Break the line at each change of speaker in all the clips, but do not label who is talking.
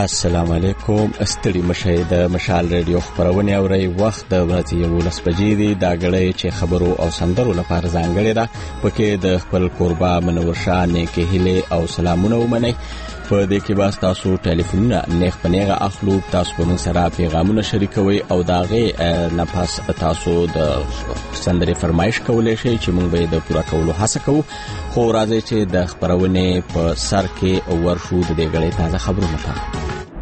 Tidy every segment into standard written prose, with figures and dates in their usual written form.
السلام علیکم. استړي مشه د مشال ریډیو خبرونه اوري. وخت د ورځې 11 بجې دی. دا غړې چې خبرو او سندرو لپاره ځانګړې ده. پکې د خپل قربا منور شاه نیکه هله او سلامونه ومني. په دې کې باس تاسو ټلیفونونه نیغ پنیغه اخلو. تاسو په من سره پیغامونه شریکوي او داغه نفس تاسو د سندري فرمایش کولای شئ چې موږ به د پوره کولو هڅه کوو. خو راځي چې د خبرونه په سر کې ورشو د دې غړې تازه خبرونه ته.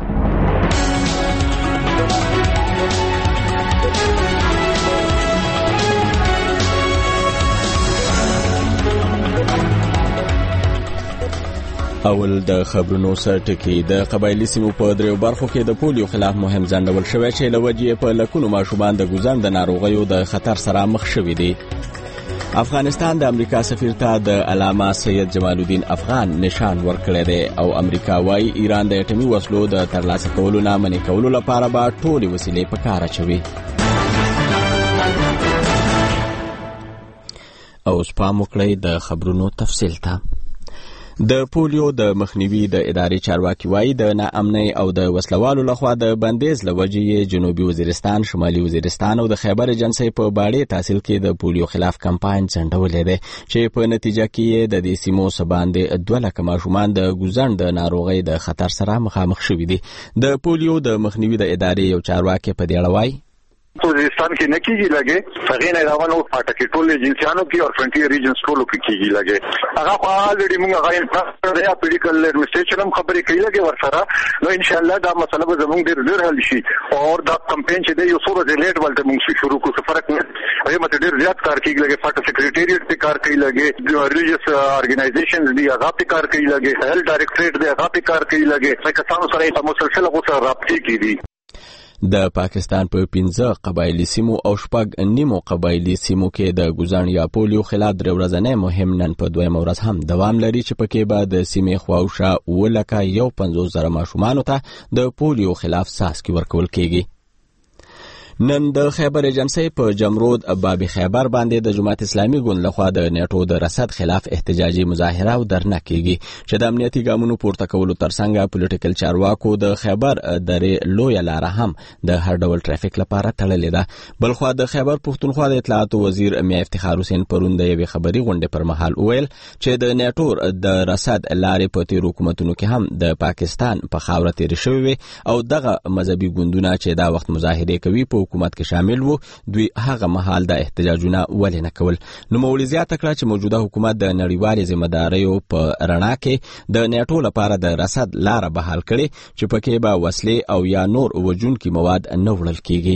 اول د خبرونو سرټکی. د قبایلی سیمو په دریو برخو کې د پولیو خلاف مهم ځنډول شوی چې لوجې په لکونو ماشومان د ګوزن د ناروغیو د خطر سره مخ شوي دي. افغانستان د امریکا سفیر ته د علامه سید جمال الدین افغان نشان ورکړی دی او امریکا وايي ایران د اټومي وسلو د ترلاسه کولو نه منې کولو لپاره به ټولې وسیلې په کار اچوي. او سپام وکړئ د خبرونو تفصیل ته. د پولیو د مخنیوي د ادارې چارواکي وايي د ناامنۍ او د وسلوالو لخوا د بندیز لوجې جنوبي وزیرستان، شمالي وزیرستان او د خیبر ایجنسۍ په باړې تحصیل کې د پولیو خلاف کمپاین ځنډولې دی چې په نتیجه کې د دې سیمو سباندې 2 لک ماشومان د ګوزن د ناروغۍ د خطر سره مخامخ شوي دي. د پولیو د مخنیوي د ادارې یو چارواکي په دې اړه وايي
وزیرستان کې نه کیږي لګي هغه نه راوالو پټکې ټول ایجنسیانو کې او فرنټیر ریجنز ټولو کې کیږي لګي هغه خو الریډي موږ هغه انفراستراکچر یا میډیکل ایڈمنسټریشن هم خبرې کوي لګي ورسره. نو ان شاء الله دا مسله به زموږ ډېر حل شي او دا کمپاین چې دی یو څو ورځې لیټ ولته موږ شروع کوو. فرق نه هغه مته ډېر زیات کار کوي لګي. فاټ سیکریټریټ په کار کوي لګي. ریلیجیس ارګنایزیشنز دی هغه په کار کوي لګي. هیلث ډایریکټریټ دی هغه په کار کوي لګي. کسانو سره په مسلسل غوسه رابطه کوي.
د پاکستان په 15 قبایلی سیمو او 6 نیمو قبایلی سیمو کې د ګوزن یا پولیو خلاف درې ورځې مهم نن په 2 ورځ هم دوام لري چې پکې به د سیمې خواوشا 1,50,000 ماشومان ته د پولیو خلاف څاڅکي ورکول کېږي. نن د خیبر ایجنسۍ په جمرود بابي خیبر باندې د جماعت اسلامي ګوند لخوا د نیټو د رصد خلاف احتجاجي مظاهره او درنه کېږي چې د امنیتي ګامونو پورته کولو ترڅنګ پولیټیکل چارواکو د خیبر درې لویه لاره هم د هر ډول ټرافیک لپاره تړلې ده. بلخوا د خیبر پښتونخوا د اطلاعات وزیر میا افتخار حسین پرون د یوې خبري غونډې پر مهال وویل چې د نیټو د رصد لارې په تیر حکومتونو کې هم د پاکستان په خاوره تیر شوی او دغه مذهبي ګوندونه چې دا وخت مظاهره کوي په حکومت کې شامل وو دوی هغه مهال د احتجاجونه ولې نه کول. نو مولوی زیاته کړه چې موجوده حکومت د نړیوالې ذمہداریو په رڼا کې د نیټو لپاره د رصد لار بحال کړي چې پکې به وسلې او یا نور وجونکي مواد نه وړل کیږي.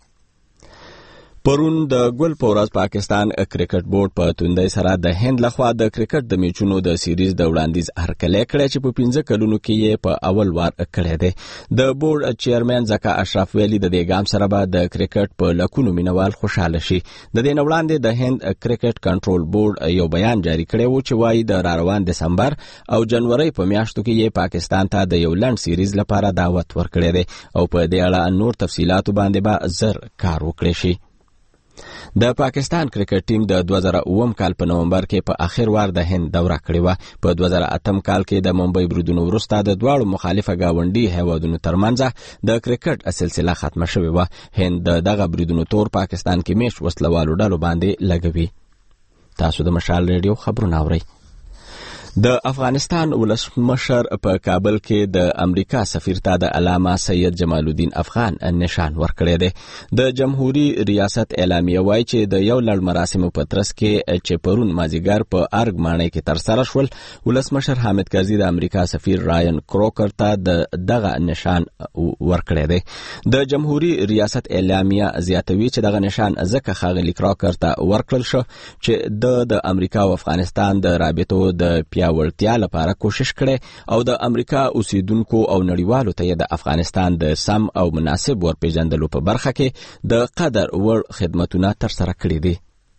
پرون د ګل پورز پاکستان کرکټ بورډ په توندۍ سره د هند لخوا د کرکټ د میچونو د سیریز د وړاندیز هرکلی کړی چې په 15 کلونو کې یې په اول وار کړی دی. د بورډ چیرمن زکا اشرف ویلي د دې ګام سره به د کرکټ په لکونو مینوال خوشاله شي. د دې وړاندې د هند کرکټ کنټرول بورډ یو بیان جاری کړی و چې وایي د روان دسمبر او جنوري په میاشتو کې یې پاکستان ته د یو لنډ سیریز لپاره دعوت ورکړی دی او په دې اړه نور تفصيلات باندې به زر کار وکړي شي. د پاکستان کرکټ ټیم د 2009 کال په نومبر کې په اخر وار د هند دوره کړې و. په 2008 کال کې د ممبئی بریدونو وروسته د دواړو مخالفه گاونډي هیوادونو ترمنځ د کرکټ سلسله ختمه شوې و. هند دغه بریدونو تور پاکستان کې میش وسلوالو ډلو باندې لګوي. تاسو د مشال ریډیو خبرونه اورئ. د افغانستان ولسمشر په کابل کې د امریکا سفیر ته د علامه سید جمال الدین افغان نشان ورکړی دی. د جمهوریت ریاست اعلامیه وايي چې د یو لړ مراسمو په ترڅ کې چې پرون مازیګر په ارګ ماڼۍ کې ترسره شول، ولسمشر حامد کرزي د امریکا سفیر رایان کروکر ته دغه نشان ورکړی دی. د جمهوریت ریاست اعلامیه زیاتوي چې دغه نشان ځکه ښاغلي کروکر ته ورکړل شو چې د امریکا او افغانستان د رابطو د ورتیا لپاره کوشش کړي او د امریکا اوسیدونکو او نړیوالو ته د افغانستان د سم او مناسب ورپېژندلو په برخه کې د قدر وړ خدمتونه ترسره کړي دي.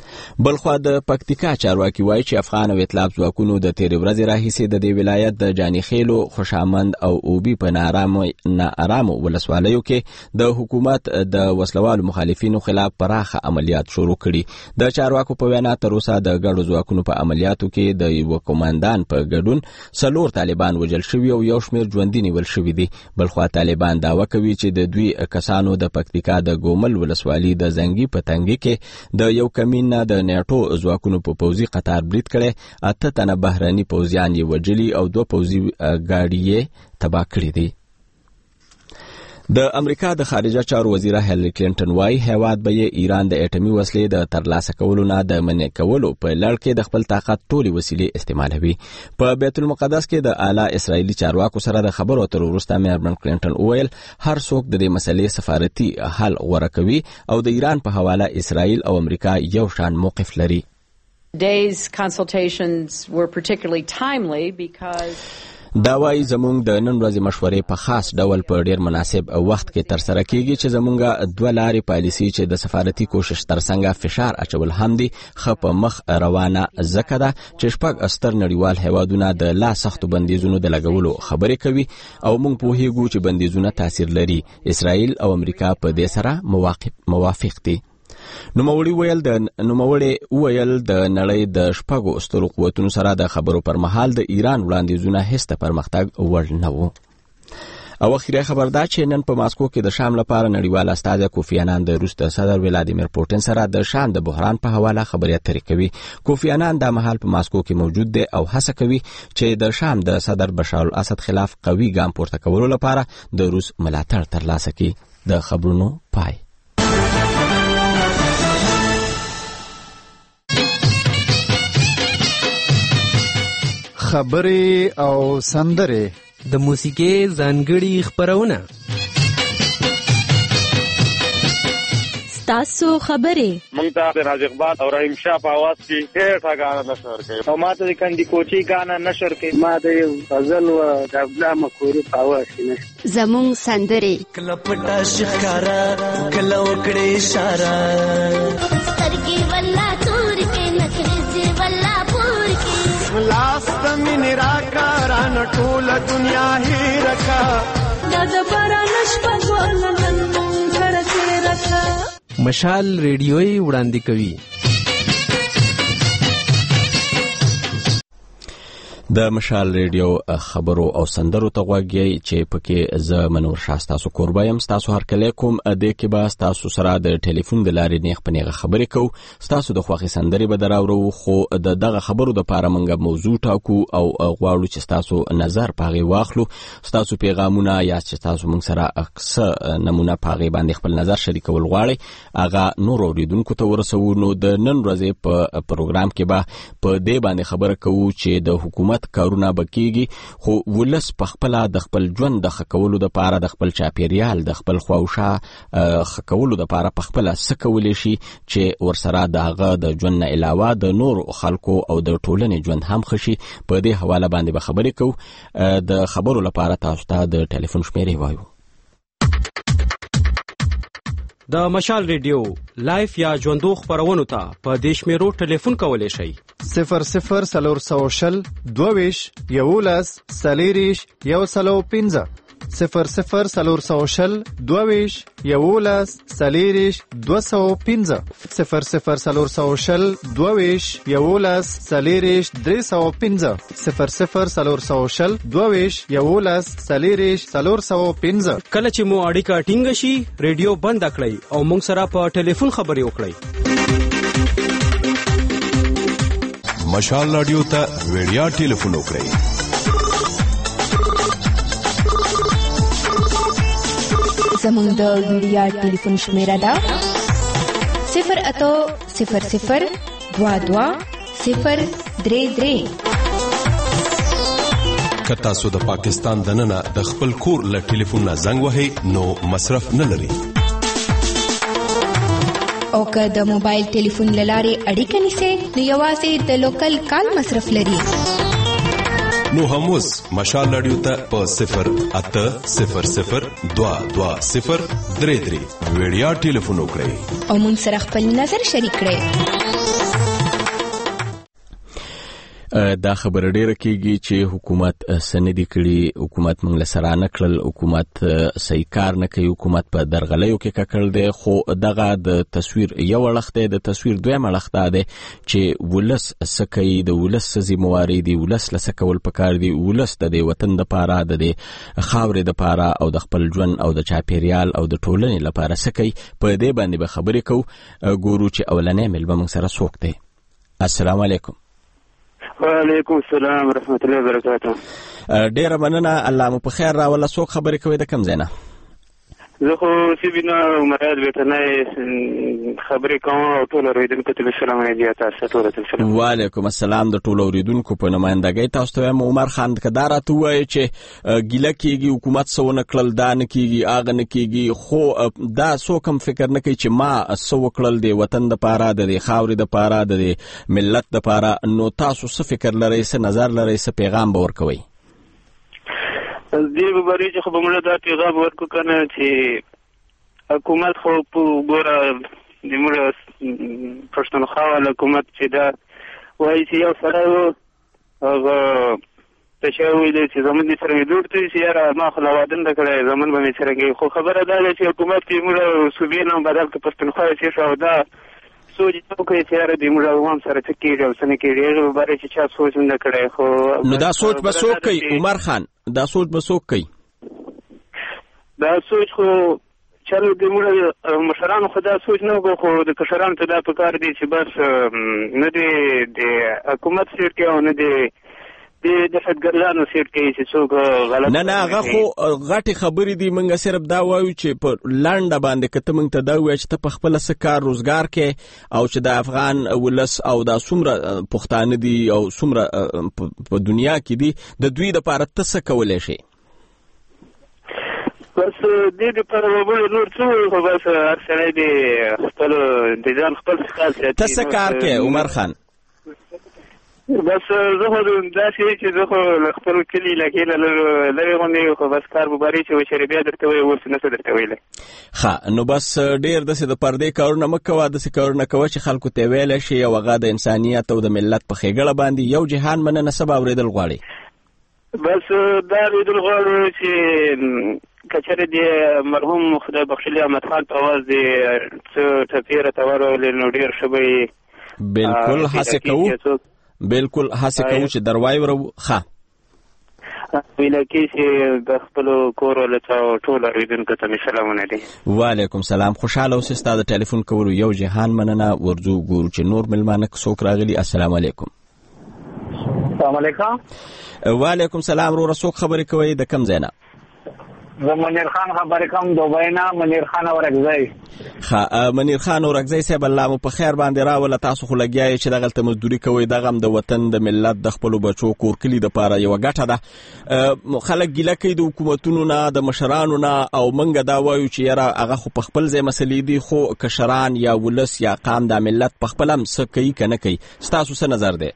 بلخوا د پکتیکا چارواکي وایي چې افغان او ائتلاف ځواکونو د تیرې ورځې راهیسې د دې ولایت د جانیخیلو، خوشامند او اوبي په ناارامو ولسوالیو کې د حکومت د وسلوالو مخالفینو خلاف پراخه عملیات شروع کړي. د چارواکو په وینا تر اوسه د ګډو ځواکونو په عملیاتو کې د یو کمانډان په ګډون 4 طالبان وژل شوي او یو شمېر ژوندي نیول شوي دي. بلخوا طالبان دعوه کوي چې د دوی کسانو د پکتیکا د ګومل ولسوالي د زنګي په تنګي کې د یو کمین نه د نیټو ځواکونو په پوځي قطار برید کړي. 8 تنه بهرني پوځیان یې وژلي او 2 پوځي ګاډي یې تباه کړي دي. د امریکا د خارجه چارو وزیره هیلری کلینټن وايي هیواد به ایران د اټومي وسلې د ترلاسه کولو نه د منع کولو په لړ کې د خپل طاقت ټولي وسیلې استعمالوي. په بیت المقدس کې د اعلی اسرایلی چارواکو سره د خبرو اترو وروسته میرمن کلینټن وویل هر څوک د دې مسلې سفارتي حل غوره کوي او د ایران په حواله اسرائیل او امریکا یو شان موقف لري.
Today's consultations were particularly timely because
دا وايي زمونږ د نن ورځې مشورې په خاص ډول په ډیر مناسب وخت کې ترسره کیږي چې زمونږ 2 لارې پالیسي چې د سفارتي کوشش ترڅنګ فشار اچول هم دي خپ مخ روانه زکه ده چې شپږ استر نړیوال هیوادونه د لا سختو بندیزونو د لګولو خبرې کوي او موږ په هیګو چې بندیزونه تاثیر لري. اسرائیل او امریکا په دې سره موافق دي. نوموړي ویل د نړۍ د شپږو سترو قوتونو سره د خبرو پر مهال د ایران وړاندیزونه هیڅ پرمختګ وړ نه وو. او اخیری خبر دا چې نن په ماسکو کې د شام لپاره نړیوال استازی کوفی انان د روس د صدر ولادیمیر پوتین سره د شام د بحران په حواله خبرې اترې کوي. کوفی انان د مهال په ماسکو کې موجود دی او هڅه کوي چې د شام د صدر بشار الاسد خلاف قوي ګام پورته کولو لپاره د روس ملاتړ ترلاسه کړي. د خبرونو پای.
خبرې او سندرې
د موسیقي ځانګړي خبرونه
تاسو خبرې
مونږ ته د راز اقبال او رحیم شاه په आवाज کې ډېر غاڼه نشر کوي او ما ته د کندي کوچي غاڼه نشر کوي. ما د غزل او د عبدالله مکوري په आवाज کې
زموږ سندرې
کله پټا شکارا کله وکړې اشاره سترګې ولا تور کې نکرې ولا پور کې
لاست من راکاران ټول دنیا هی رکھا
د بارانش په ګلن غړکه رکھا.
مشال ریډیوي وړاندې کوي.
د مشال ریډیو خبرو او سندرو ته غوږی چې پکې ز منور شاستا سو قربایم تاسو هر کله کوم د کې با تاسو سره د ټلیفون د لارې نیغ پنیغه خبرې کو تاسو د خوخي سندري به دراورو خو دغه خبرو د پاره منګه موضوع ټاکو او غواړو چې تاسو نظر پاغي واخلو. تاسو پیغامونه یا چې تاسو موږ سره اکثر نمونه پاغي باندې خپل نظر شریکول غواړي اغه نور اوریدونکو ته ورسو. نو د نن ورځې په پروګرام کې به په دې باندې خبره کوو چې د حکومت کارونه بکیږي خو ولس په خپل د خپل ژوند د خکولو د پاره د خپل چاپیریال د خپل خواوشا خکولو د پاره په خپل سکولې شي چې ورسره دغه د ژوند نه علاوه د نور خلکو او د ټولنې ژوند هم خشي. په دې حواله باندې به خبرې کوو. د خبرو لپاره تاسو ته د ټلیفون شمیرې وایو.
د مشال ریډیو لایف یا ژوندو خبرونو ته په دیش میرو ټلیفون کولای شئ
00 22 11 سلیریش 115 00 22 11 سلیریش 215 00 22 11 سلیریش 315 00 22 11 سلیریش 415.
کله چې مو اړیکه ټینګ شي ریډیو بند کړئ او موږ سره په ټلیفون خبرې وکړئ.
مشال رادیو ته ویډیا ټلیفون وکړئ.
زموږ د ویډیا ټلیفون شمیره ده 08000 22 033.
که تاسو د پاکستان دننه د خپل کور له ټلیفون نه زنګ وهئ نو مصرف نه لري.
او که د موبایل ټلیفون لارې اړیکه نیسئ نو یوازې د لوکل کال مصرف لري.
نو هم اوس مشال رادیو ته په 0800 22 033 ویډیا ټلیفون وکړئ
او موږ سره خپل نظر شریک کړئ.
دا خبر ډیره کیږي چې حکومت سندې کړي، حکومت موږ له سره نه کړل، حکومت صحیح کار نه کوي، حکومت په درغلیو کې ککړ دی. خو دغه د تصویر یو اړخ دی، د تصویر دویم اړخ دا دی چې ولس څه کوي، د ولس څه ذمهواري دي، ولس له څه کول پکار دي، ولس د دې وطن دپاره، د دې خاورې دپاره او د خپل ژوند او د چاپیریال او د ټولنې لپاره څه کوي. په دې باندې به خبرې کوو. ګورو چې اولنی مېلمه موږ سره څوک دی. السلام علیکم.
وعلیکم السلام ورحمت الله وبرکاته.
ډیره مننه، الله مو په خیر راوله. څوک خبرې کوي، د کوم ځای نه؟
زه خو سیبینا مراد بیتنای خبرې کوم او ټول اوریدونکو ته سلام علیکم. تاسو ټول ته سلام.
وعلیکم السلام. د ټول اوریدونکو په نمائندګۍ تاسو ته عمر خان کدا راته وایي چې ګیله کیږي حکومت سونه کړل، دا نه کیږي، اغه نه کیږي، خو دا څوک هم فکر نه کوي چې ما سو کړل د وطن د پاره، د خاورې د پاره، د ملت د پاره. نو تاسو څه فکر لرئ، څه نظر لرئ، څه پیغام به ورکوي؟
دې به چې خو به موږ دا پیغام ورکو کنه چې حکومت خو په ګوره د موږ پښتونخوا حکومت چې دا وایي چې یو سړی و هغه تشه ویلی چې زمون دې سره مې لور ته چې یاره ما خو لا واده نه کړی، زمون به مې سره کوي. خو خبره دا ده چې حکومت کې موږ صوبې نه بدل کړه پښتونخوا یې شو، او دا سوچ وکړي چې یاره دې موږ عوام سره څه کېږي او څه نه کېږي، هغه باره چې چا سوچ نه کړی. خو
نو دا سوچ به څوک کوي عمر خان؟ دا سوچ به څوک کوي؟
دا سوچ خو چلو د موږ مشرانو خو دا سوچ نه وکړو، خو د کشرانو ته دا پکار دی چې بس نه دی د حکومت سیټ کې او نه دی د دهشتګردانو سیټ کې چې څوک غلط
نه هغه خو غټې خبرې دي. موږ صرف دا وایو چې په لنډه باندې که ته موږ ته دا ووایه چې ته په خپله څه کار روزګار کې، او چې د افغان ولس او دا څومره پښتانه دي او څومره په دنیا کې دي، د دوی دپاره ته څه کولی شي؟
بس دې دپاره به بل نور څه وایو، خو بس هر سړی د خپل د ځان خپل خیال ساتي.
ته څه کار کوې عمر خان؟
بس زه خو داسې چې زه خو له خپل کلي علاقې نه لرې غوندې، خو بس کار بباري چې وشرې بیا درته وایي اوس نه څه درته ویلی.
ښه، نو بس ډېر داسې د پردې کارونه مه کوه، داسې کارونه کوه چې خلکو ته ویلی شي او هغه د انسانیت او د ملت په ښېګړه باندې. یو جهان مننه، څه به اورېدل غواړي؟
بس دا اورېدل غواړو چې که چېرې د مرحوم خدای بخښلي احمد خان په اواز د څه ټپې راته ورولې نو ډېر ښه به یې.
بلکل هڅې کوو، بلکل هڅه کوو چې دروای ورو. ښه
ویله کې چې د خپلو کور ولته او ټول اوریدونکو ته مې سلامونه دي.
وعلیکم سلام. خوشحاله اوسې. ستا د ټلیفون کولو یو جهان مننه. ورځو ګورو چې نور مېلمانه څوک راغلي. السلام علیکم.
السلام علیکم.
وعلیکم سلام. وروره څوک خبرې کوئ، د کوم ځای نه؟
زه منیر خان خبرې کوم، دوبۍ نه، منیر خان اورکزی.
ښه، منیر خان اورکزی صاحب، الله مو په خیر باندې راوله. تاسو خو لګیا یې چې دغلته مزدوري کوئ، دغه هم د وطن د ملت د خپلو بچو کور کلي دپاره یوه ګټه ده. خلک ګیله کوي د حکومتونو نه، د مشرانو نه، او موږ دا وایو چې یاره هغه خو په خپل ځای مسلې دي، خو کشران یا ولس یا قام دا ملت په خپله هم څه کوي که نه کوي. ستاسو څه نظر دی؟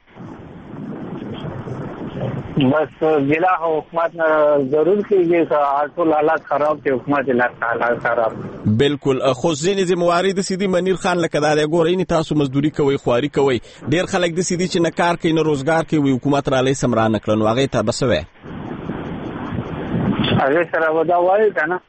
بس ګیله حکومت نه ضرور کېږي که ټول حالات خراب دي، حکومت حالات خراب.
بلکل. خو ځینې ذمهواري داسې دي منیر خان لکه دا دی، ګورئ تاسو مزدوري کوئ، خواري کوئ، ډېر خلک داسې دي چې نه کار کوي نه روزګار کوي، وایي حکومت رالی سم را نه کړه. نو هغې ته به څه وایې؟
هغې سره به دا وایي که نه.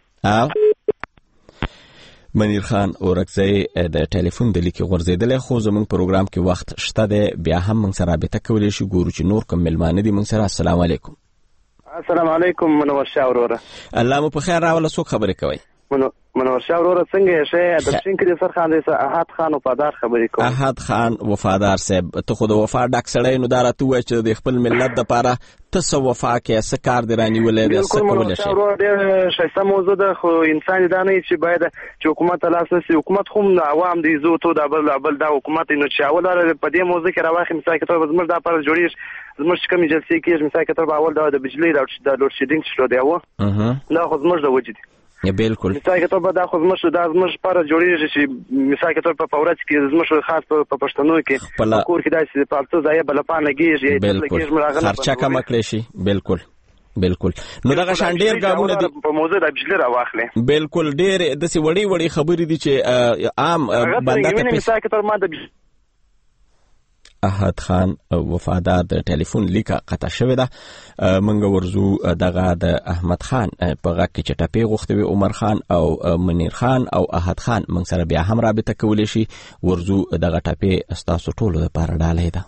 منیر خان اورکزی د ټلیفون د لیکې غورځېدلی، خو زموږ پروګرام کې وخت شته دی، بیا هم موږ سره رابطه کولی شي. ګورو چې نور کوم مېلمانه دي موږ سره. السلام علیکم.
السلام علیکم. منور شاه وروره.
الله مو په خیر راوله. څوک خبرې کوئ؟
منور شاه وروره څنګه یې ښه؟ د پښین کلي سرخان دی احد خان وفادار خبرې کوم.
احد خان وفادار صاحب، ته خو د وفا ډک سړی، نو دا راته ووایه چې د خپل ملت دپاره ته څه وفا کوې، څه کار دې رانیولی دی، څه کولی شي؟
ډېر ښایسته موضوع ده، خو انسان دا نه وي چې باید چې حکومت ته لاس نسي. حکومت خو هم عوام دی، زه تو دا بل دا حکومت دی، نو چې اول په دې موضوع کې راواخلي. مثال کے طور پر زموږ دا پر جوړېږي، زموږ چې کومې جلسې کېږي، مثال کے طور پر اول د بجلۍ د لوډ شیډینګ چې شروع دی دا خو زموږ د وجې دی.
بلکل.
مثال کے طور پر دا خو زموږ پر جوړېږي چې مثال کے طور پر په ورځ کې زموږ خاص په پښتنو کې په کور کې داسې پالتو ځای بلپا لګېږي،
بلکل خرچه کمه کړی شي. بلکل بلکل. نو دغه شان ډېر ګامونه دي
په موضوع د بجلۍ راواخلې.
بلکل. ډېر داسې وړې وړې خبرې دي چې عام بنده ته
مثال کے طور ما د
احد خان وفادار د ټلیفون لیکه قطع شوې ده. منګ ورزو دغه د احمد خان په غږ کې چې ټپې غوښتې وي عمر خان او منیر خان او احد خان موږ سره بیا هم رابطه کولی شي. ورزو دغه ټپې ستاسو ټولو لپاره ډالۍ ده.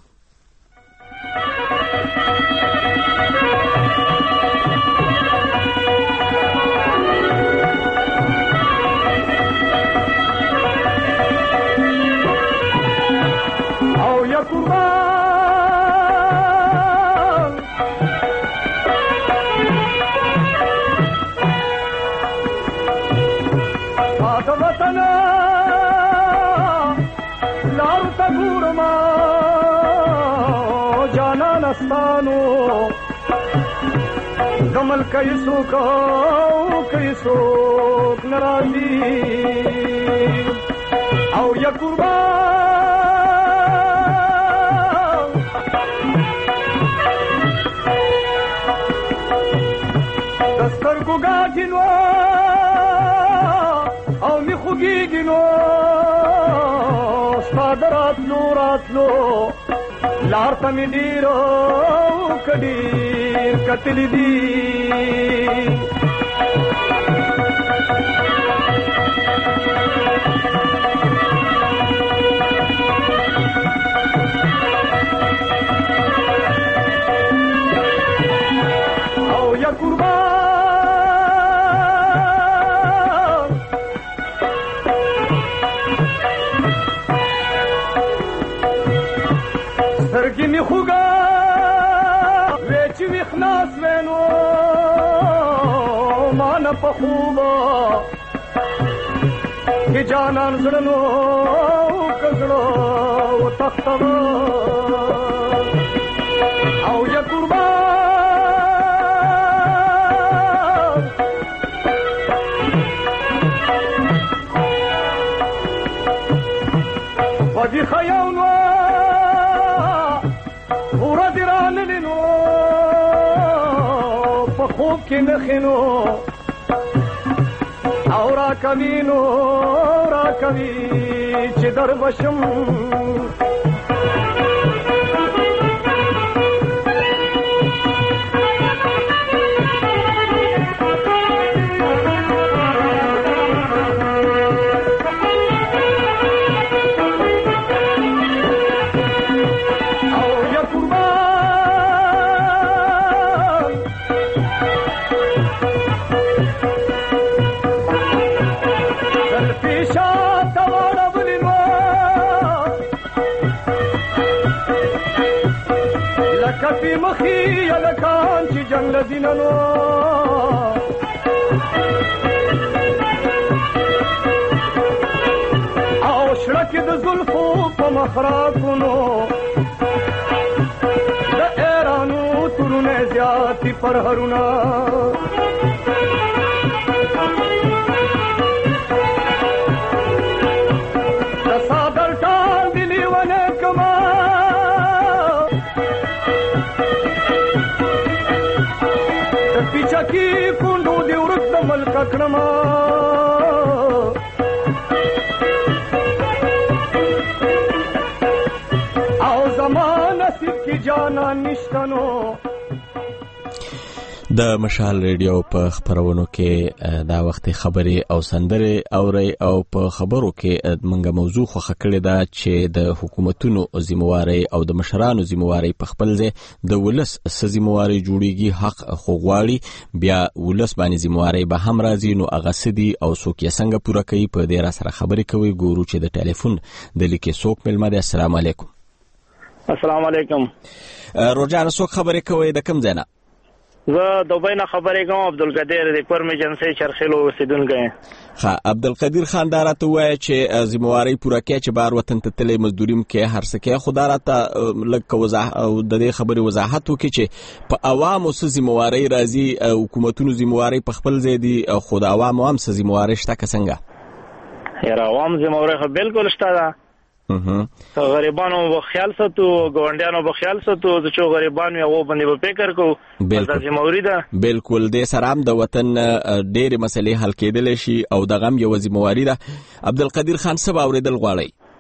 कमल कैसो कैसो नाराजी आओ या कुर्बान दस्तर को गाजिनो आओ मी खुगीगिनो सादरात लो लार तमी डीरो कडी कतली दी आओ या कुर्बान सरगी में खुगा خلاص وینو مان په خوبا کې جانان زړنو کګړو تختو او یا قربان ودي خياونو ورد رانلنو خوب کې نخینو او را کوي چې در بشم کفی مخی یلکان چی جنگ لدیننو او شرکی د زلفو پا مخراکونو د ایرانو ترونه زیادی پرهرونا د صادر ټال دلی ونه کما چکی کندو دی ورک د ملک کړما او زمانه سکی جانا نشتنو.
د مشال ریډیو په خبرونو کې دا وخت خبري او سندره اوري او په خبرو کې منګه موضوع خوخه کړې ده چې د حکومتونو ذمہواری او د مشرانو ذمہواری په خپل ځای د ولس ذمہواری جوړیږي حق خوغواړي بیا ولس باندې ذمہواری به هم راځي نو هغه سدي او څوک یې څنګه پوره کوي په دې را سره خبرې کوي ګورو چې د ټلیفون د لیکي څوک ملمه ده. السلام علیکم.
السلام علیکم.
روزانه څوک خبرې کوي د کوم ځای نه؟
زه دوبۍ نه خبرې کوم. عبدالقدیر د کورم ایجنسی چرخیلو اوسیدونکی.
ها عبدالقدیر خان دا راته وایي چې ذمہواری پوره کوي چې بار وطن ته تللی مزدوریم کې هر څه کوي. خو دا راته لږ وضاحت او د دې خبرې وضاحت وکړي چې په عوامو څه ذمہواری راځي حکومتونو ذمہواری په خپل ځای دي خو د عوامو هم څه ذمہواری شته که څنګه؟
یاره عوام ذمہواری خو بالکل شته ده. غریبانو به خیال ساتو ګاونډیانو به خیال ساتو چې غریبانو یو باندې به فکر کو د ذمہواری ده.
بالکل د سلام د وطن ډېر مسلې حل کېدل شي او د غم یو ذمہواری ده. عبدالقدیر خان صاحب اوریدل غواړي.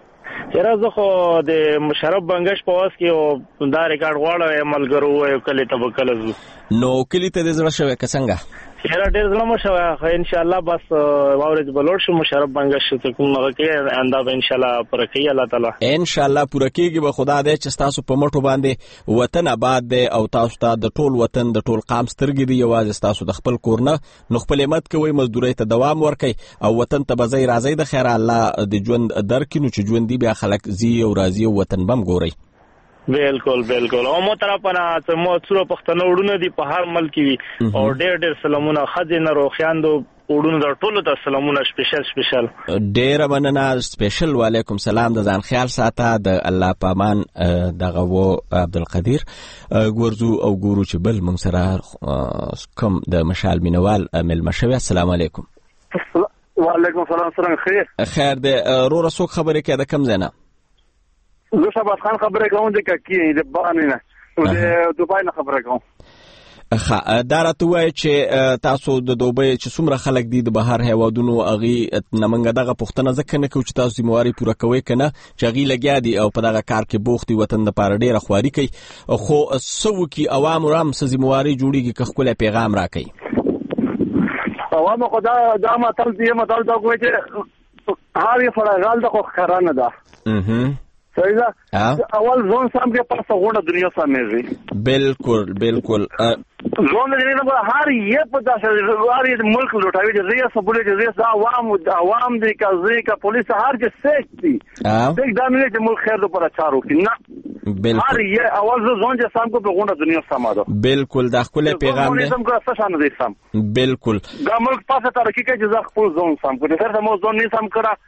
یاره زه خو د مشرف بنگش په واس کې او دا ریکارډ غواړم ملګرو وایو کله ته به کله زو
نو کلی ته د زړه شوی که څنګه
یاره ډېر زړه مو شوی خو انشاءالله بس واورې بلوړ شو مشرف بنگش ته کوم هغه کې اندا به انشاءالله پوره کوي الله تعالی
انشاءالله پوره کیږي به خدا دې چې تاسو په مټو باندې وطن آباد دی او تاسو ته د ټول وطن د ټول قام سترګې دی یوازې تاسو د خپل کور نه نو خپل همت کوئ مزدورۍ ته دوام ورکړئ او وطن ته به ځئ راځئ د خیره الله د ژوند درکړي نو چې ژوندي بیا خلک ځي او راځي او وطن بم ګورئ
بالکل بالکل او مو طرفنا ته مو څو پښتنو وډونه دي په هر ملک وي او ډېر سلامونه خځې نه روخیاندو وډونه د ټولو ته سلامونه سپیشل
ډېر مننه سپیشل وعلیکم سلام د ځان خیال ساته د الله پامان دغه و عبدالقدیر ګورزو او ګورو چې بل موږ سره کوم د مشال مینوال ملما شوی السلام علیکم
وعلیکم السلام څنګه
خیر د رو رسوک خبرې کې د کم زنه
زه شباس خان خبرې کوم د ککی د بانې نه د دوبای نه خبرې کوم
دا راته وایي چې تاسو د دوبۍ چې څومره خلک دي د بهر هیوادونو هغې نمنګه دغه پوښتنه ځکه نه کوو چې تاسو ذمهواري پوره کوئ که نه چې هغې لګیا دي او په دغه کار کې بوخت دي وطن دپاره ډېره خواري کوي خو څه وکړي عوامو هم څه ذمهواري جوړېږي که ښکلی پیغام راکوي
عوامو خو دا متل دا کوي چې هر یو فرغال د خو ښکاره نه ده صحیح ده اول ځون سم کې پاسه غوړه دنیا سمېږي
بالکل
ځون دې نه هر یو په داسې هر ملک لوټاوي چې ریاست بولې چې ریاست عوام دي کزي کا پولیس هر چې سیک دي دغه د امنیت د ملک خیر لپاره چارو کې نه هر یو اول ځون چې سم کو په غوړه دنیا سماده
بالکل دا خپل پیغام دی
سم کو څه شان دي سم
بالکل
دا ملک پاسه ترقی کوي چې خپل ځون سم کو نه سم ځون نه سم کړه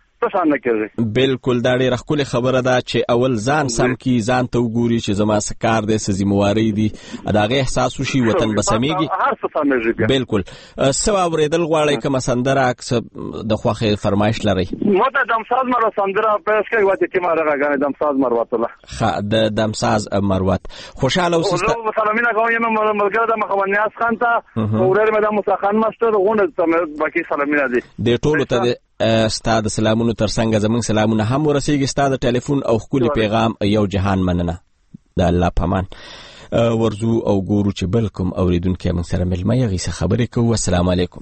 بالکل دا ډېره ښکلې خبره ده چې اول ځان سم کی ځان ته وګوري چې زما څه کار دی څه ذمهواري دي د هغې احساس وشي وطن به سمیږي بالکل څه واورېدل غواړئ کومه سندره د خوښې فرمایش لرئ
ما ته دمساز مروت سندره پیش کوي وته کې ما راغانې دمساز مروت الله
ښه د دمساز مروت خوشاله اوسئ
سلامونه کوم یم ملګری د مخونیاز خان ته ورور مې د موسی خان ماستر غونډه باقي سلامونه دي
د ټولو ته ستا د سلامونو ترڅنګ زموږ سلامونه هم ورسیږي ستا د ټلیفون او ښکلي پیغام یو جهان مننه د الله پامان ورځو او ګورو چې بل کوم اورېدونکی موږ سره مېلمه یې هغې څه خبرې کوو السلام علیکم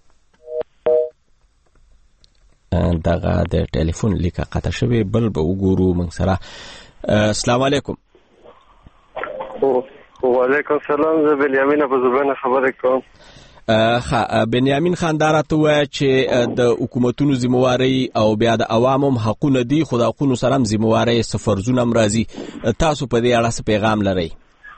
دغه د ټلیفون لیکه قطع شوې بل به وګورو موږ سره السلام علیکم
وعلیکم السلام زه بنیامین ابو زبینه خبرې کوم
بنیامین خان دا راته ووایه چې د حکومتونو ذمهواري او بیا د عوامو هم حقونه دي خو د حقونو سره هم ذمهواري څه فرضونه هم راځي تاسو په دې اړه څه پیغام لرئ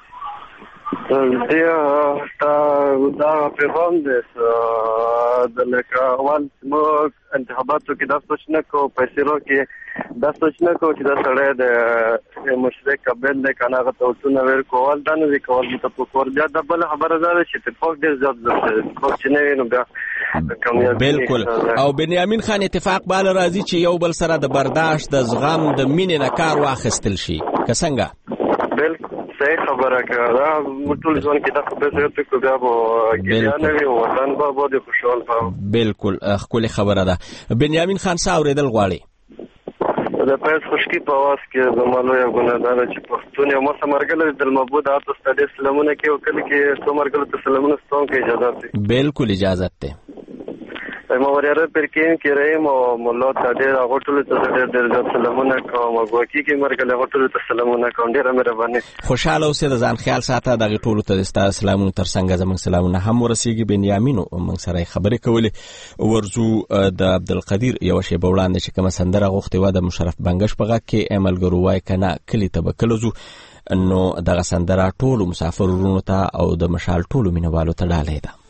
دا پیغام دی د لکه اول موږ انتخاباتو کې دا سوچ نه کوو پیسې کې دا سوچ نه کوو چې دا سړی د مشرک قبل دی که نه هغه ته وټونه ورکول دا نه دي کول متفکر بیا دا بله خبره دا ده چې اتفاق ډېر زیات اتفاق چې نه وي نو بیا
بالکل او بنیامین خان اتفاق باله راځي چې یو بل سره د برداشت د زغم د مینې نه کار واخیستل شي که څنګه
بالکل صحیح خبره که دا ټول ځوان کې دا خبره ته کو بیا به ګریه نه وي وطن به باندې خوشحال به
بالکل ښکلې خبره ده بنیامین خان څه اورېدل غواړي
د پیس خشکي په اواز کې زما لویه ګناه دا ده چې پښتون یو ما سره ملګری د المعبود تاسو ته ډېر سلامونه کوي او کله کې څو ملګرو ته سلامونه ستوم کې اجازت دی
بالکل اجازت دی
ما وراره پرکین کې رایم او مولا ته ډېر هغه ټولو ته ډېر زیات سلامونه کوم او ګوکي کې مرګ له هغه ټولو ته سلامونه کوم ډېره مهرباني
خوشاله اوسې د ځان خیال ساته دغه ټولو ته ستا سلامونه ترڅنګ زموږ سلامونه هم ورسیږي بنیامینو موږ سره خبرې کولې ورځو د عبدالقدیر یو شیبه وړاندې چې کومه سندره غوښتې وه د مشرف بنګش په غږ کې ملګرو وایي که نه کلي ته به کله ځو نو دغه سندره ټولو مسافر ورونو ته او د مشال ټولو مینوالو ته ډالۍ ده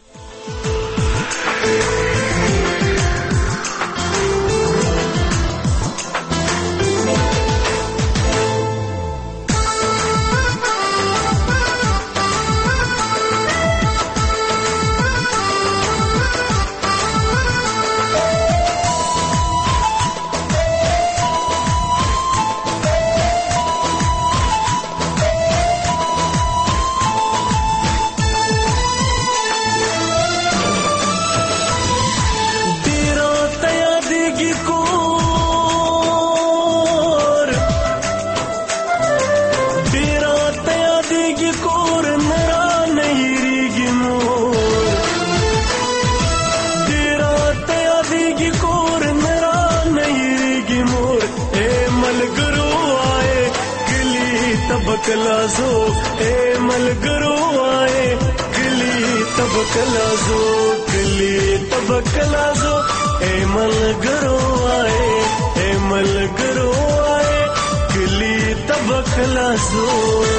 تبکلازو اے ملګرو وای کلی تبکلازو کلی تبکلازو اے ملګرو وای اے ملګرو وای کلی تبکلازو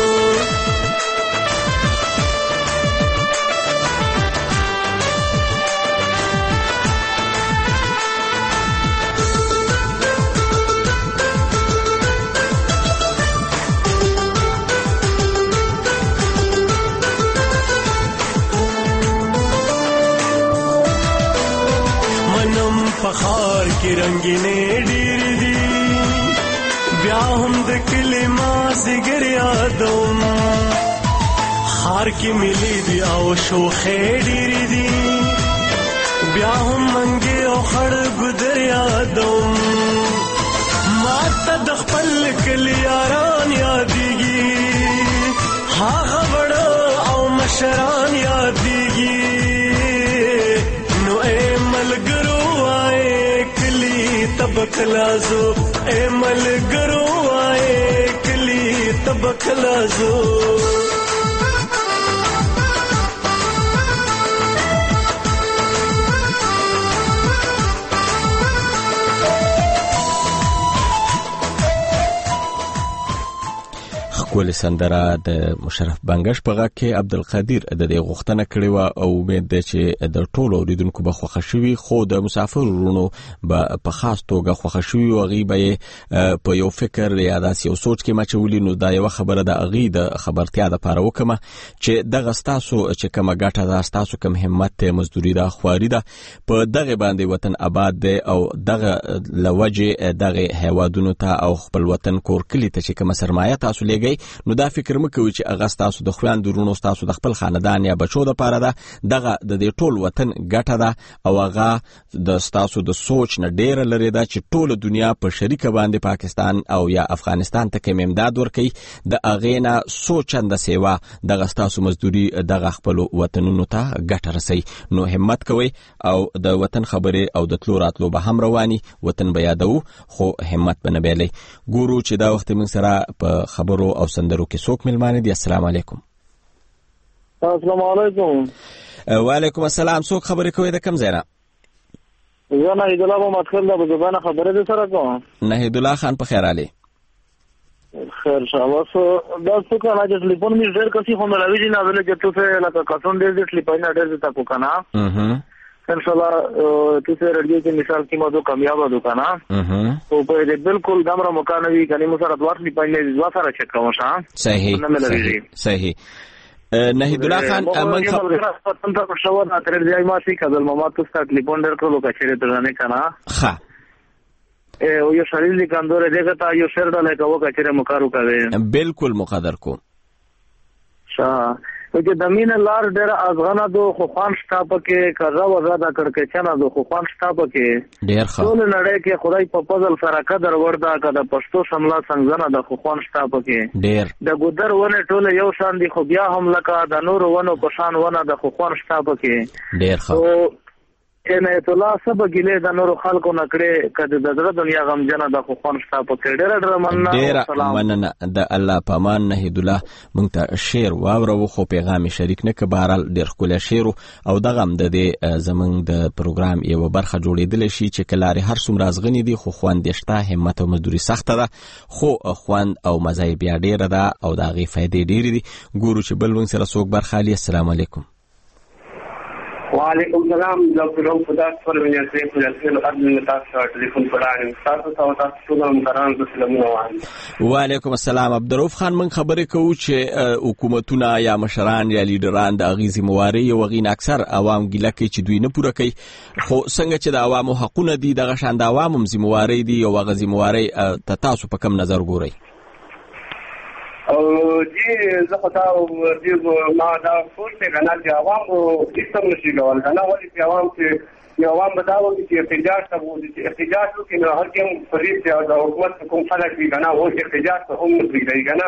پخار کی رنگینې ډېر دي بیا هم د کلي مازدیګر یادوم خار کې ملي دي او شوخې ډېر دي بیا هم منګې او خړ ګودر یادوم ما ته د خپل کلي یاران یادېږي هغه وړه او مشران یادېږي نو اے ملګرو تبکلازو اے ملګرو وای کلی تبکلازو
کول سندره د مشرف بنگش په غږ کې عبدالقادر د دې غوښتنه کړې و او امید ده چې د ټولو اوریدونکو به خوښ شي خو د مسافر ورونو په خاص توګه خوښ شي او غیبه په یو فکر یا داس یو سوچ کې مچولې نو دا یو خبره د اغي د خبرتیا د پاره وکمه چې دغه ستاسو چې کومه ګټه ده ستاسو کوم همت ته مزدوري ده خواري ده په دغه باندې وطن آباد ده او دغه لوجه دغه هوادونو ته او خپل وطن کور کلی ته چې کوم سرمایه تاسو لګي نو دا فکر مکوي چې هغه تاسو د خويندو رونو تاسو د خپل خاندان یا بچو د پاره ده دغه د دې ټول وطن ګټه ده او هغه د تاسو د سوچ نه ډیر لري دا چې ټول دنیا په شریکه باندې پاکستان او یا افغانستان ته کوم امداد ورکړي د اغینا سوچنده سیوا دغه تاسو مزدوري دغه خپل وطنونو ته ګټه رسي نو همت کوي او د وطن خبره او د تلو راتلو به هم رواني وطن به یادو خو همت بنه بیلې ګورو چې دا وخت من سره په خبرو او سندرو کې څوک ملمانه دي السلام علیکم
السلام علیکم
وعلیکم السلام څوک خبرې کوي د کم ځای نه
زه نه هیدالله په مدخل د زبانه خبره ده سره کوم
نه هیدالله خان په خیر علي
خیر شاباس دا څه کنه چې ټلیفون می ډېر کسي خو ملوي دي نه ولې چې ته لکه کسون ډېر ټلیفون ډېر تا کو کنه ان شاء الله تو سے ریڈیو کی مثال کی مدو کامیاب دو کنا تو په بالکل دمره مکانوي کني مسره دوارلی پاینې دوا سره چک کوم شاه
صحیح صحیح نهید الله خان من
خبر ته شو دا تر دې ما سي کذل ما تو ست ټلیفون ډېر کولو کچره درنه کنا
ها
او یو شریل دي کندوره دغه تا یو شر ډاله کوو کچره مکارو کوي
بالکل مقدر کو
شاه چې د مين لار ډېر ازغنه دو خو خوان شتاب کې کزا وزاده کړکچنه دو خو خوان شتاب کې
ډېر ښه
ټول نړۍ کې خدای په فضل سره قدر وردا کده پښتو سملا څنګه د خو خوان شتاب کې
ډېر
د ګودر ونه ټول یو شان دي خو بیا هم لکه د نور ونو په شان ونه د خو خوان شتاب کې
ډېر ښه
نه ته لا سبا ګلې د نور خلکو نکړې کده د دنیا غم جنا د خو خوان شتاب کې ډېر
مننه د الله پامان نهید الله مونږ ته شعر واورو خو پیغام شریک نه کبارل ډېر خپل شعر او دغه د دې زمنګ د پروګرام یو برخه جوړېدل شي چې کلاري هر څومره ازغنی دي خو خواندښت همت او مزدوري سخته ده خو خوان او مزای بیا ډېر ده او دا غي فائدې ډېر دي ګورو چې بل ون سره څوک برخالي السلام علیکم
وعلیکم السلام ډاکټر او خدا فرمایي چې په لاسونو خدمت تاسو ټلیفون پړایم تاسو ټول مهران سلامونه وایم
وعلیکم السلام عبدالرؤف خان من خبرې کوو چې حکومتونه یا مشران یا لیډران د اغیزي مواري او غین اکثر عوام ګیله کوي چې دوی نه پوره کوي خو څنګه چې د عوامو حقونه دي دغه شان د عوامو ذمہواری دي او غزي مواري تاسو په کم نظر ګورئ
او جی زه خدا او دې ما دا فورته کنه چې عوام استم نشي کول کنه ولې چې عوام چې عوام بداو چې احتجاج ته وو چې احتجاج وکړي نو هر کوم فریض چې د حکومت کوم خلک وي کنه او احتجاج ته هم نشي کنه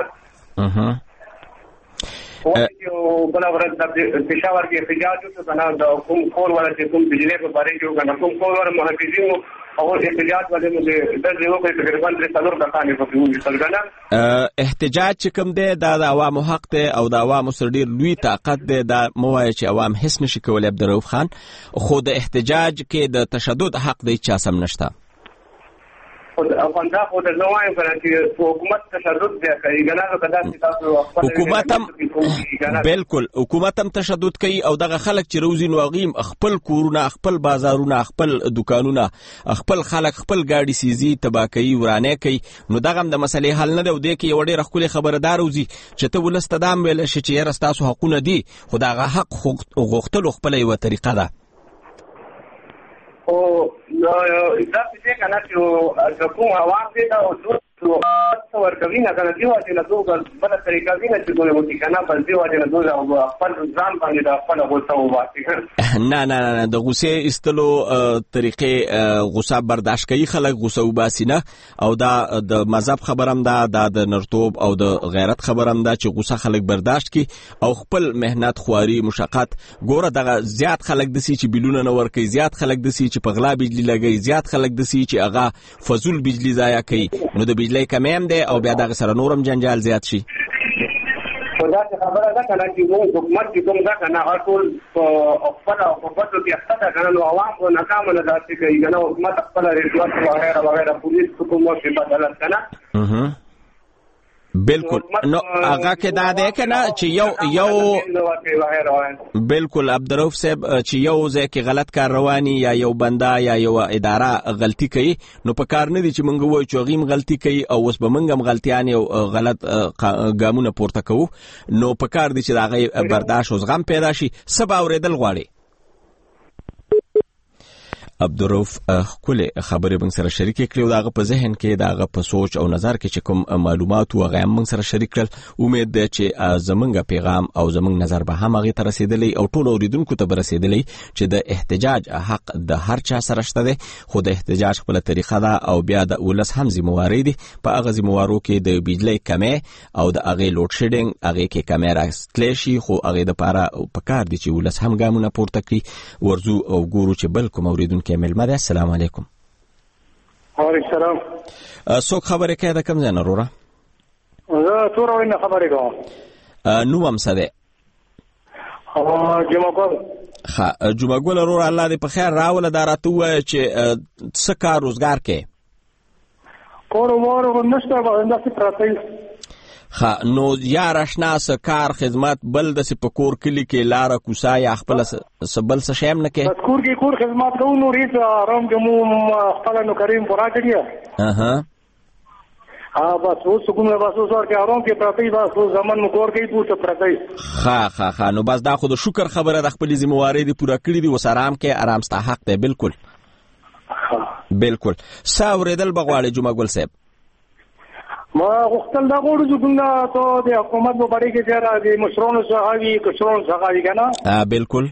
او چې بل ورځ د پېښور کې احتجاج وکړ کنه د کوم کور ولا چې کوم بجلی په باره کې کنه کوم کور ور محافظینو او احتجاج باندې موږ د یو په تقریبا 3 کسان په پیوځ څرګنده
احتجاج چې کوم دی دا د عوامو حق دی او د عوامو سره ډیر لوی طاقت دی دا موایي چې عوام هیڅ نشي کولای عبدالرؤف خان خو د احتجاج کې د تشدد حق دی چا سم نشته
افغانستان خو د نوای په چې حکومت تشدد دی کوي ګناه کدا تاسو
حکومت هم بالکل حکومت هم تشدد کوي او دغه خلک چې روزي نوغیم خپل کورونه خپل بازارونه خپل دکانونه خپل خلک خپل گاډي سيزي تباکي ورانه کوي نو دغه د مسلې حل نه دی د کې وړي رخصله خبردار روزي چې ته ولست دام ویل شي چې رستاسو حقونه دي خدای حق غوښتل خپل یو طریقه ده
او دا چې کنه چې کوم عوام دي دا او ورکوي نه کنه دی واجب نه دوه بل طریقه دی چې دوی مو کنه بل دی واجب نه دوه او خپل ځان باندې دا خپل غوسه وباسي
نه د غوسه استلو طریقې غوسه برداشت کوي خلک غوسه وباسي نه او دا د مذهب خبرم دا د نرتوب او د غیرت خبرم دا چې غوسه خلک برداشت کوي او خپل مهنت خواري مشقت ګوره دغه زیات خلک دسي چې بلونه نه ورکي زیات خلک دسي چې په غلا بجلی لګي زیات خلک دسي چې هغه فزول بجلی ضایع کوي نو د بجلی کمیم دی او بیا دغه سره نورم جنجال زیات شي
خدا ته خبره ده کنه چې موږ حکومت چې کوم دا کنه ټول خپل او په کې اخته کنه نو عوام کو ناکام نه داسې کوي کنه حکومت خپل رشوت وغیرہ وغیرہ پولیس حکومت په بدلت کنه
بالکل نو هغه کې دا ده کنه چې یو بالکل عبدالرؤف صاحب چې یو ځای کې غلط کار رواني یا یو بنده یا یو اداره غلطي کوي نو په کار نه دي چې مونږ وایو چې غیم غلطي کوي او اوس به مونږ هم غلطیان او غلط ګامونه پورته کوو نو په کار دي چې دا غي برداشت او زغم پیدا شي سبا اوریدل غواړي عبدالرؤف خپل خبرې موږ سره شریک کړو داغه په ذهن کې داغه په سوچ او نظر کې چې کوم معلومات او غیم موږ سره شریک کړل امید ده چې زمونږ پیغام او زمونږ نظر به هم هغه تر رسیدلی او ټول اوریدونکو ته رسیدلی چې د احتجاج حق د هر چا سره شته ده خو د احتجاج خپل طریقه ده او بیا د ولس هم ذمہواری دي په هغه ذمہوارو کې د بجلی کمې او د هغه لوډ شیډینګ هغه کې کیمرا سټلیشي خو هغه د پاره په کار دي چې ولس هم ګامونه پورته کړي ورزو او ګورو چې بل کوم اوریدونکو ملمده السلام علیکم
وعلیکم السلام
څوک خبرې کوي د کوم ځای نه وروره
زه تورونه خبرې کوم
نو هم څه دی
جمعګل
ښه جمعګل وروره الله دې په خیر راوله دا راته ووایه چې څه کار روزګار کوې
کور ومور نشته همداسې پراته یو
نو یا راشنا کار خدمت بل د سپکور کلی کې لار کوسا یا خپل سبل څه شیم نه کې
بس کور خدمت کوو نو ریز آرام دمو خپل نو کریم پورا کړی بس اوس کومه بس اوس ورته آرام کې پراته بس زمون مو کور کې پوت پراته
ښه نو بس دا خو د شکر خبره د خپل ذمہواری دی پورا کړی دی وس آرام کې آرام ستا حق دی بالکل ساوریدل بغواړي جمعګل صاحب
ما غوښتل دا غوړو چې څنګه ته د حکومت په اړه کې چې را دي مشرونو څخه کشرونو څخه دي کنه
بالکل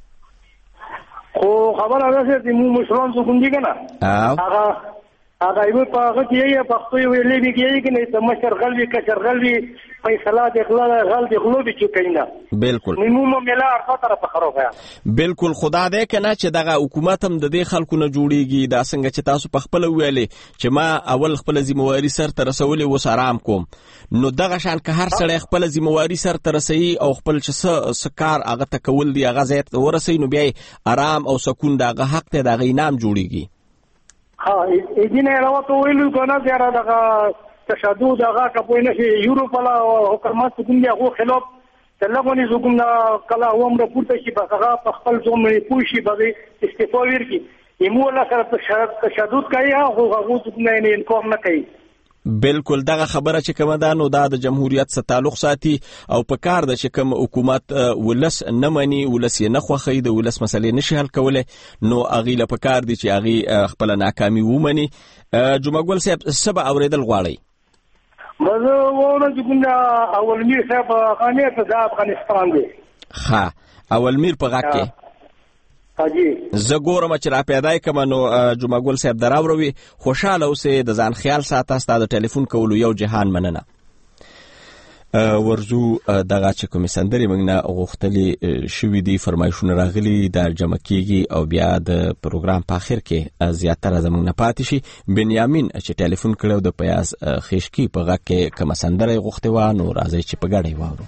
خو خبره ده چې مو مشرونو څخه دي کنه هغه یو په هغه کې په خپل ویلې به کې کې نه تمشر غلبي کشر غلبي فیصله د اخلاص غلبي غلوبي چې کینا
بالکل
نیمو ملار خطر په خروفه
بالکل خدا دې کنه چې دغه حکومت هم د دې خلکو نه جوړیږي دا څنګه چې تاسو په خپل ویلې چې ما اول خپل ذمہواری سر ته رسولې و سلام کوم نو دغه شان که هر سړی خپل ذمہواری سر ته رسي او خپل چې سکار هغه تکول دی هغه زیات ورسي نو بیا آرام او سکون دغه حق ته دغه انعام جوړیږي
ایدینه راوته ویلو کنه زیاره دغه تشدد دغه کپوی نشي یورپ ولا حکومت کوم دی هغه خلاف تلغونی زګم کلا عمر پورته شي په خپل ځوم پوښي به استعفا ورکړي یمو لا سره تشدد کوي هغه څنګه نه انکار نه کوي
بالکل دغه خبره چې کومه ده نو د جمهوریت سره تعلق ساتي او په کار د چې کوم حکومت ولس نه مني ولس نه خوخي د ولس مسلې نشي حل کوله نو اغیله په کار دي چې اغي خپل ناکامي ومني جمعګل صاحب سبا اوریدل غواړي
مزه وونه چې څنګه اول میر صاحب خانه په افغانستان دی
اول میر په غاکه زه ګورم چې را پیدای کوم نو جمعګل صاحب دراوروي خوشاله اوسې د ځان خیال ساته ستاسو د ټلیفون کولو یو جهان مننه ورزو دغه چې کومې سندرې موږ نه غوښتلې شوي دي فرمایشونه راغلي دا جمع کیږي او بیا د پروګرام په اخر کې زیاتره زموږ نه پاتې شي. بنیامین چې ټلیفون کړو د پیاز خیشکی په غږ کې کومه سندره یې غوښتې وه نو راځئ چې په ګډه یې واورو.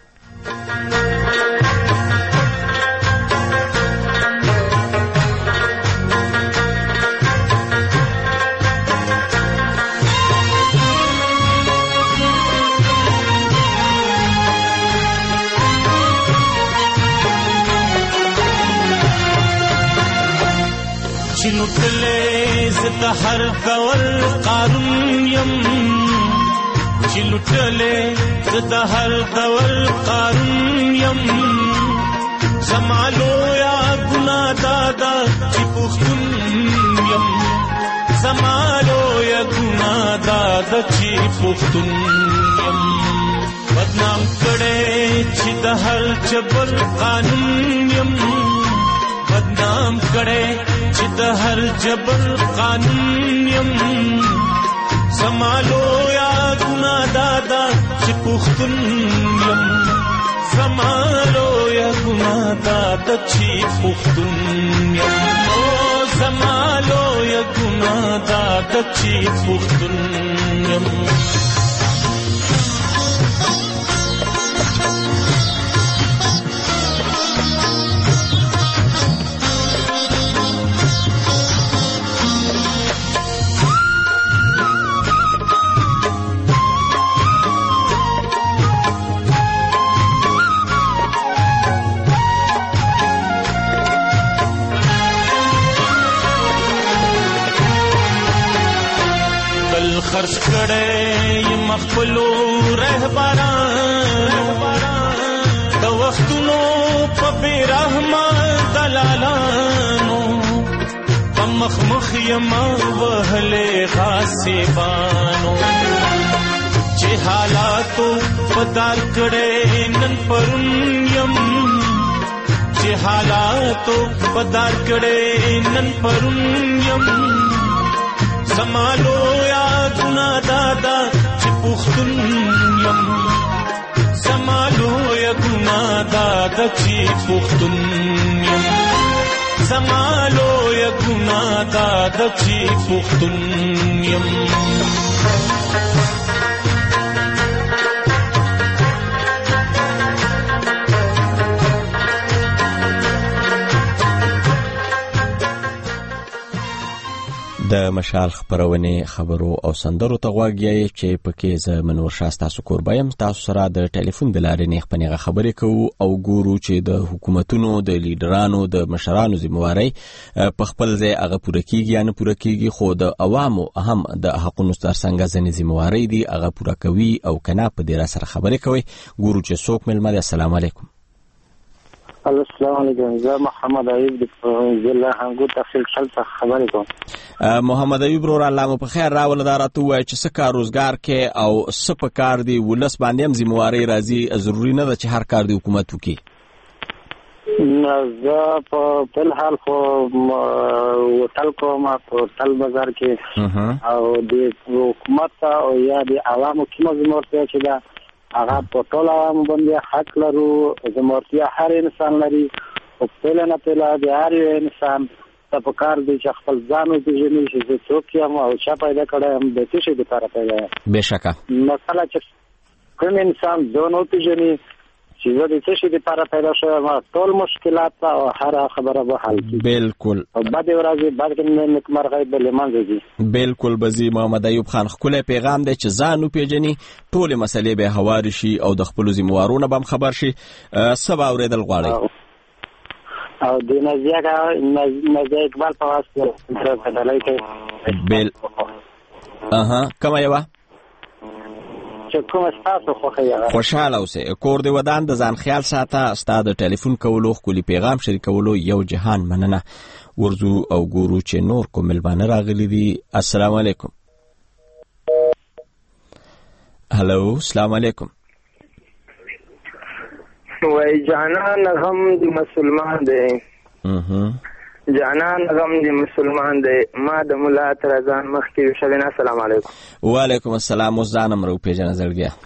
لوټلې زه هر ډول قانون یم چې لوټلې زه هر ډول قانون یم زمالو یا ګناه دادا چې پښتون یم زمالو یا ګناه دادا چې پښتون یم بدنام کړې چې د هر جبر قانون یم بدنام کړې چې د هر جبر قانون یم زمالو یا ګناه دادا چې پښتون یم زمالو یا ګناه دادا چې پښتون یم زمالو یا ګناه دادا چې پښتون یم. خرج کړي مخبلو رهبران د وختونو په بیرحمه دلالانو په مخمخ یما وهلې غاصبانو چې حالاتو بدل کړي نن پرون یم چې حالاتو بدل کړي نن پرون یم زمالو یا ګناه دادا چې پښتون یم زمالو یا ګناه دادا چې پښتون یم زمالو یا ګناه دادا چې پښتون یم.
د مشال خبرونه خبرو او سندرو ته غواګی چې پکې ز منور شاه تاسو کوربایم تاسو سره د ټلیفون د لارې نه خپنه خبرې کوو او ګورو چې د حکومتونو د لیډرانو د مشرانو ذمہواری په خپل ځای هغه پوره کیږي یا نه پوره کیږي خو د عوامو هم د حقوقو څنګه ځنې ذمہواری دي هغه پوره کوي او کنه په دې سره خبرې کوي. ګورو چې څوک ملمه دي. السلام علیکم.
السلام علیکم. زه محمد ایوب د ضلع هنګو تحصیل خلص خبرې کوم.
محمد ایوب رو الله مو په خیر راول دارته وای چې څه کار روزګار کې او څه په کار دی ولس باندې هم ذمہواری راځي ضروری نه ده چې هر کار دی حکومت وکړي.
زه په الحال خو وټل کوم په تل بازار کې او د حکومت او یا د عوامو کومه ذمہواری چې دا هغه په ټول عوامو باندې حق لرو. ذمہواری هر انسان لري او په نه په د هر انسان ته په کار دی چې خپل ځان وپېژني چې څوک یم او چا پیدا کړی یم د څه شي لپاره پیدا یم.
بېشکه
مثلا چې کوم انسان ځان وپېژني چې زه د څه شي لپاره پیدا شوم ټول مشکلات او هر خبره به حل کړي.
بالکل
او بعد ورځې بعد نیکمرغۍ به له منځه ځي.
بالکل بزي محمد ایوب خان خپل پیغام دی چې ځان وپېژني ټول مسلې به هواري شي او د خپل ذمہوارونو به خبر شي. سبا اوریدل غواړي
او د نزیه اقبال په واسطه بدلای کوي.
بل کومه یو
چې کوم تاسو خوښه
خوشاله اوسه کور دی ودان د ځان خیال ساته ستاسو د ټلیفون کولو خولي پیغام شریکولو یو جهان مننه. ورزو او ګورو چې نور کوم ملبانه راغلي دي. السلام علیکم. هلو السلام علیکم.
وای جانان غم دی مسلمان دی جانان غم دی مسلمان دی ما د مولا تر ځان مخ کې شوینه. السلام علیکم.
وعلیکم السلام. وزانم رو پیژنه زړګیا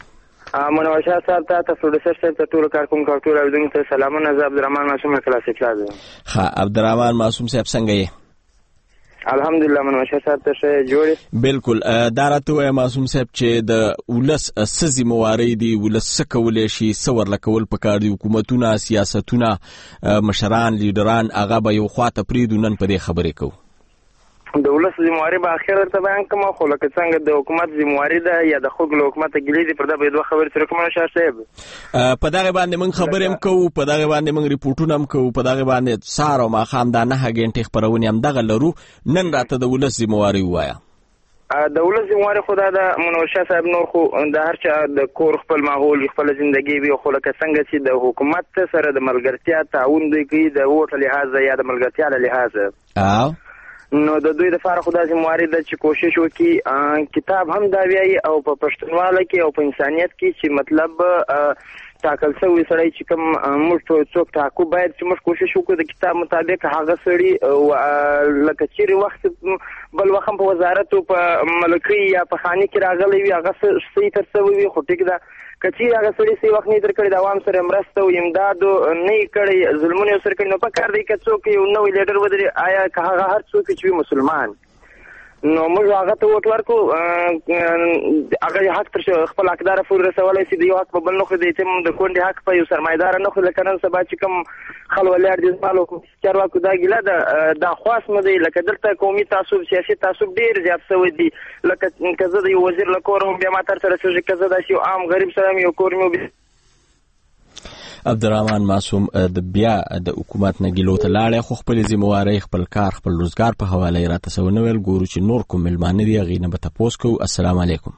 منور شاه صاحب ته پروډوسر صاحب ته ټول کارکونکو ټول اوریدونکو ته سلامونه. زه عبدالرحمن معصوم کلاسیک راځم.
ښه عبدالرحمن معصوم صاحب څنګه یې؟
الحمدلله منور شاه صاحب ته ښه جوړې.
بالکل دا راته وایه معصوم صاحب چې د ولس څه ذمهوارۍ دي، ولس څه کولی شي، څه ورله کول پکار دي، حکومتونه سیاستونه مشران لیډران هغه به یو خواته پرېږدو، نن په دې خبرې کوو.
د ولس ذمهواري به اخر ورته بیان کوم، خو لکه څنګه د حکومت ذمهواري ده یا د خلکو له حکومته ګیلې دي، پر دا به دوه خبرې سره کوم شاه صاحب.
په دغه باندې موږ خبرې هم کوو، په دغه باندې موږ ریپورټونه هم کوو، په دغه باندې سهار او ماښام دا 9 غنټې خپرونې هم دغه لرو. نن راته د ولس ذمهواري ووایه.
د ولس ذمهواري خو دا د منور شاه صاحب نور خو د هر چا د کور خپل ماحول خپل ژوندګي وي، خو لکه څنګه چې د حکومت سره د ملګرتیا تعاون دوی کوي د ووټ له لحاظه یا د ملګرتیا له لحاظه، نو د دوی لپاره خو دا ذمهواري ده چې کوشش وکړي. کتاب هم دا وایي او په پښتونواله کې او په انسانیت کې چې مطلب ټاکل شوی سړی چې کوم موږ څوک ټاکو، باید چې موږ کوشش وکړو د کتاب مطابق هغه سړي لکه چیرې وخت بل وخت په وزارت او په ملکي یا په خاني کې راغلی وي هغه صحیح تر شوی وي، خو ټیک ده که چیرې هغه سړي صحیح وخت نه در کړی د عوام سره مرسته او امداد نه یې کړی، ظلمونه یې سره کړي، نو پکار دی که څوک یو نوی لیډر ودرې، آیا که هغه هر څوک چې وي مسلمان، نو موږ هغه ته ووټ ورکړو، هغه حق تر خپل حقدار پورې رسولی شي، د یو حق په بل نه خوري، د یتیم د کونډې حق په یو سرمایدار نه خوري. لکه نن سبا چې کوم خلولیار دي زما له چارواکو دا ګیله ده، دا خواست نه دی، لکه دلته قومي تعصب سیاسي تعصب ډېر زیات شوی دی. لکه که زه د یو وزیر له کوره هم بیا ما تر سره څه که زه داسې یو عام غریب سره مې یو کور مې
عبدالرحمن معصوم د بیا د حکومت نه ګیلو ته لاړی، خو خپل ذمهوارۍ خپل کار خپل روزګار په حواله یې راته څه ونه ویل. ګورو چې نور کوم مېلمانه دي هغې نه به تپوس کوو. السلام علیکم.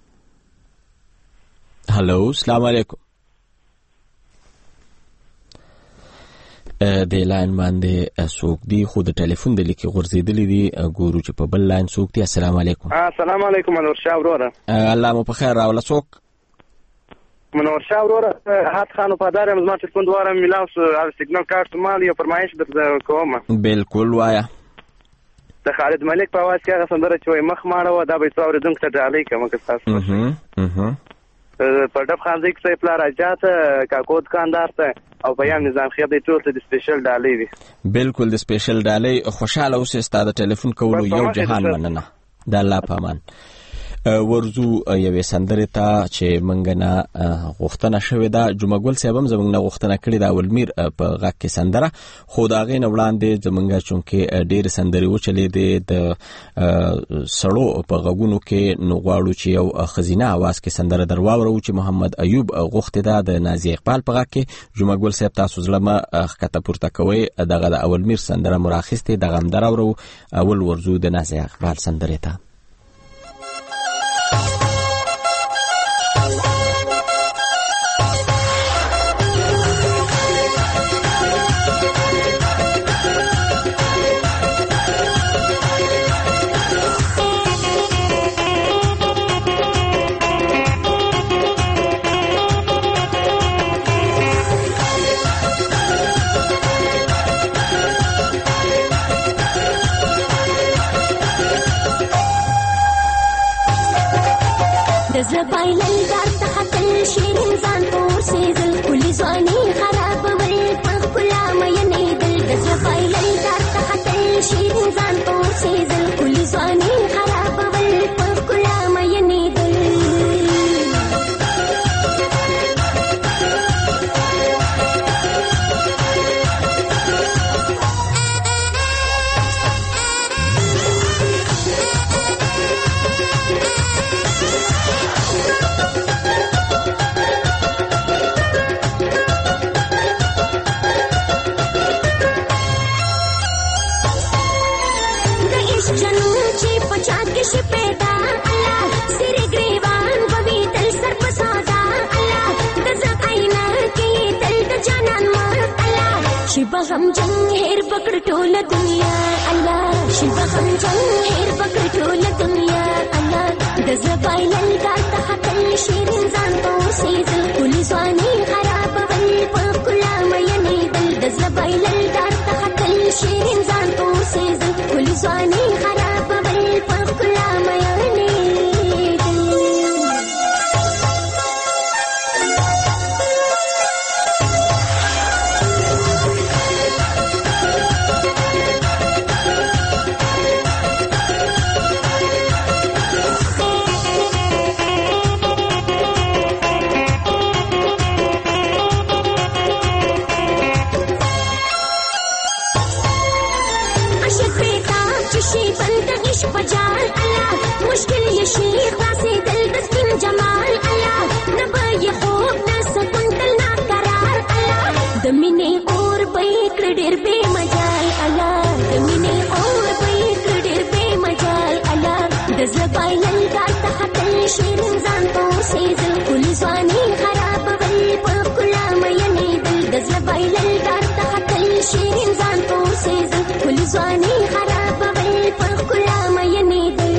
هلو السلام علیکم. د لاین باندې څوک دي خو د ټلیفون د لیکې غورځېدلي دي. ګورو چې په بل لاین څوک دي. السلام علیکم.
السلام علیکم منور شاه وروره.
الله مو په خیر راوله. څوک؟
منور شاه وروره هات خان وفادار یم. زما ټلیفون دواره میلاو شو، سیګنال کارت مال یو فرمایش درته کوم.
بالکل وایه.
د خالد ملک په اواز کې هغه سندره چې وایي مخ ماړه وه، دا به یې څو اورېدونکو ته ډالۍ کړم که ستاسو په ډب خانزۍ کې صحیح پلار اجا ته کاکو دکاندار ته او پیام نظام خیب دی ټول ته د سپیشل ډالۍ وي.
بالکل د سپیشل ډالۍ. خوشحاله اوسې. ستا د ټلیفون کولو یو جهان مننه. د الله په امان. ورزو یوې سندرې ته چې موږ نه غوښتنه شوې ده. جمعه ګل صاحب هم زموږ نه غوښتنه کړې ده اولمیر په غږ کې سندره، خو د هغې نه وړاندې زموږ چونکې ډېرې سندرې وچلېدې د سړو په غږونو کې، نو غواړو چې یو ښځینه اواز کې سندره در واورو چې محمد ایوب غوښتې ده د نازیه اقبال په غږ کې. جمعه ګل صاحب تاسو زړه مه ښکته پورته کوئ، دغه د اولمیر سندره مو راخیستې، دغه هم در اورو. اول ورزو د نازیه اقبال سندرې ته.
غم جنگ هیر پکړ ټوله دنیا الله، شیبه غم جنگ هیر پکړ ټوله دنیا الله، د زبایلل ګاټه خپل شیرین ځان په سیزل کلی ځواني خراب ول په کلا مینه دل، د زبایلل ګاټه خپل شیرین ځان په سیزل کلی ځواني خراب ول په کلا مینه نشي خلاصي دل دسكين جمال الله نبي خوب ناس كنت لنا قرار الله دميني اور بيك ردير بي مجال الله دميني اور بيك ردير بي مجال الله دزلباي للقار تحت الشيرين زان توسيزل كل زواني خراب بالبكل ما ينيدل دزلباي للقار تحت الشيرين زان توسيزل كل زواني خراب بالبكل ما ينيدل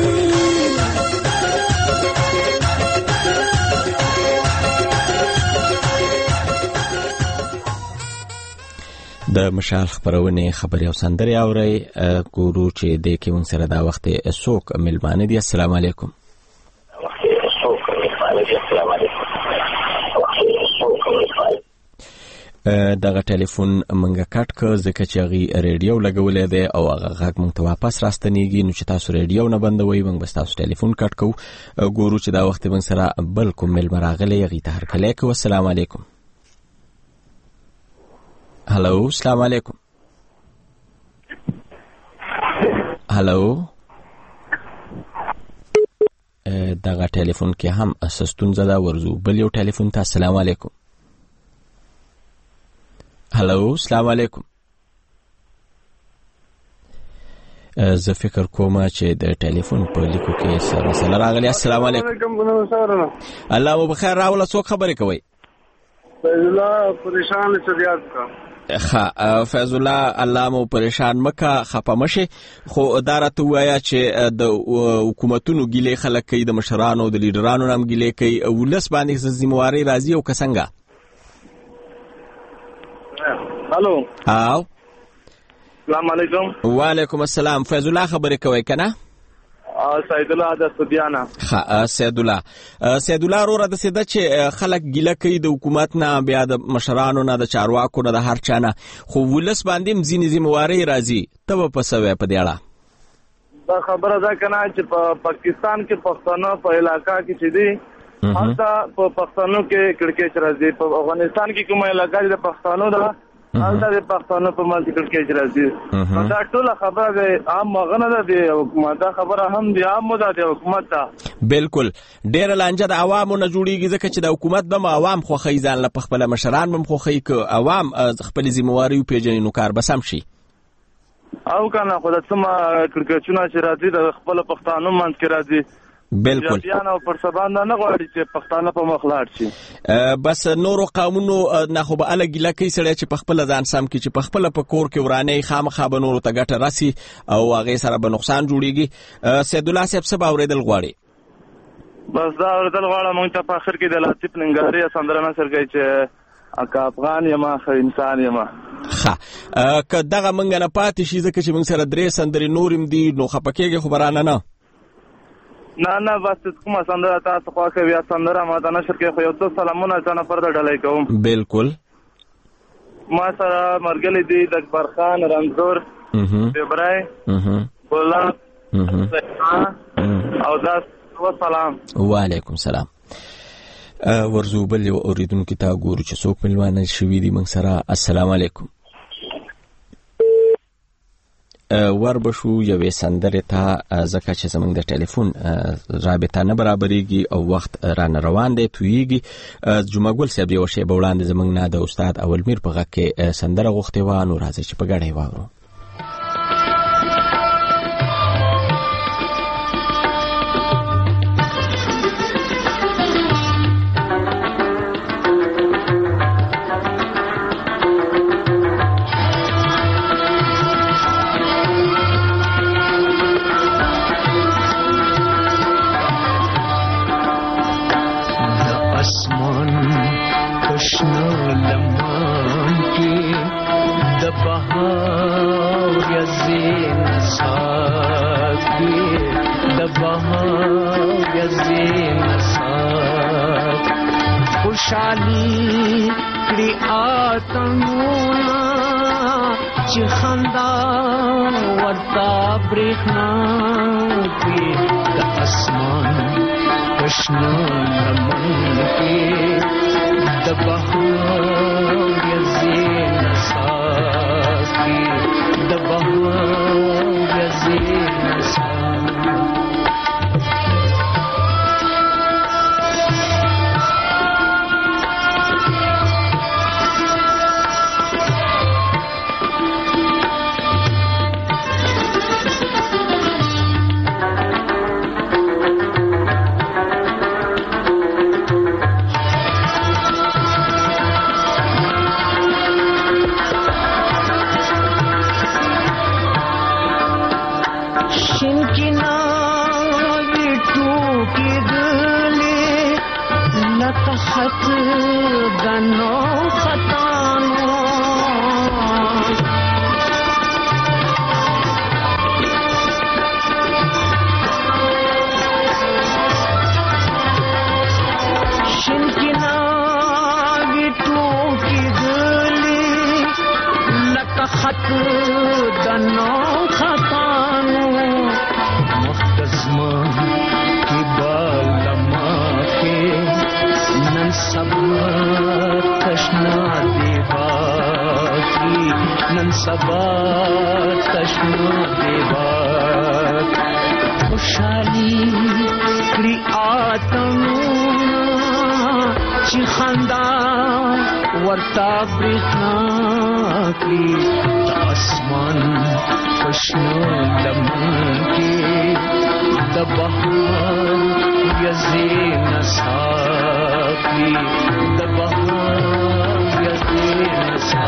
د مشال خبرونه خبري او سندري اوري ګورو چې د کې مون سره دا وخت اسوک ملمانه دي. السلام علیکم. دغه ټلیفون منګه کټ ک ځکه چې غي ریډیو لګولې ده او هغه غږ مونږ ته واپس راستنیږي نو چې تاسو ریډیو نه بندوي مونږ بس تاسو ټلیفون کټ کو ګورو چې دا وخت مون سره بل کوم مل مراغله غي ته هر کله کو. السلام علیکم. هلو السلام علیکم. هلو دغه ټلیفون کې هم اسستون زده ورزو بل یو ټلیفون ته. السلام علیکم. هلو السلام علیکم. زه فکر کوم چې د ټلیفون په لیکو کې سره مسله راغلی. السلام علیکم. الله مو بخیر راوله. څوک خبرې کوي؟
فیض الله پریشان سریاض کا.
فیض الله الله مو پریشان مکه خپه مشه خو ادارته وایا چې د حکومتونو ګیلې خلک کوي د مشرانو د لیډرانو نام ګیلې کوي ولس باندې ذمہواری راځي او کسنګا.
هالو
هاو
السلام علیکم.
وعلیکم السلام. فیض الله خبرې کوي کنه؟
سید الله د سودیانا.
سید الله وروره د سیده چې خلک ګیله کوي د حکومت نه بیا د مشرانو نه د چارواکو نه د هر چا نه خو ولس باندې مزینې ذمہواری راځي ته په سوې په دی اړه
دا خبره ده کنه چې په پاکستان کې پښتانه په علاقہ کې چې دي حتی په پښتنو کې کړکېچ راځي په افغانستان کې کومه علاقہ د پښتنو ده حالت د پښتنو په منځ کې کړکېچ راځي. دا ټول خبره ده عام مغنه ده د حکومت دا خبره هم دی عام ده د حکومت ته
بالکل ډېر لانجه د عوامو نه جوړیږي ځکه چې د حکومت به عوام خو خیزان له خپل مشران هم خو خی ک عوام خپل ذمہواری پیژنې نو کار بسم شي
او کنه خو د سم کړکېچونه چې راځي د خپل پښتنو منځ کې راځي.
بالکل
یانو پر سبا نه غواړي چې پښتانه په مخ لاړ شي.
بس نورو قانونو نه خو به الګ لکې سره چې په خپل ځان سم کې چې په خپل په کور کې ورانه خامخا به نورو ته ګټه راسي او هغه سره به نقصان جوړيږي. سید الله صاحب څه باورېدل غواړي؟
بس دا اورېدل غواړم مونږ ته په اخر کې د لطیف ننګاری سندره نصر کوي چې اکا افغان یم خو انسان یم.
که دغه مونږ نه پاتې شي ځکه چې مونږ سره درې سندرې نورم دي نو خپکهږي خبرانه نه
نه بس کومه سندره تاسو خو کوي یا سندره ما ته نشر کې خو یو څه سلامونه ځنه پر ډلای کوم. بالکل ما سره مرګلې دي د اکبر خان رنزور فبرای ګلاب او داس والسلام.
وعلیکم السلام. ورزو بل یو اوریدونکو ته ګورو چې څوک ملوانه شوي دي موږ سره. السلام علیکم. وربشو یوې سندرې ته ځکه چې زمونږ د ټلیفون رابطه نه برابرېږي او وخت رانه روان دی تویږي. جمعه ګل صاحب یو شی به وړاندې زمونږ نه د استاد اولمیر په غږ کې سندره غوښتې وه نو راځئ چې په ګډه یې واورو.
خوشحالی کړي آتمونه چې خندا ورته برېښنا کړي د اسمان په شنه لمن کې د بهار زین ساز کړي د بهار زین ساز خط دنو خطانو شنکی ناگی ٹوکی دلی لکا خط دنو خطانو مختزمان کی بالما کے نن سبا تشنا دیوا کی نن سبا تشنا دیوا خوشحالی کری آتنو چی خندا ورطا برخنا کی تا اسمان خوشنو لمن کی دبہار یزی نسا کی دبہار یزی نسا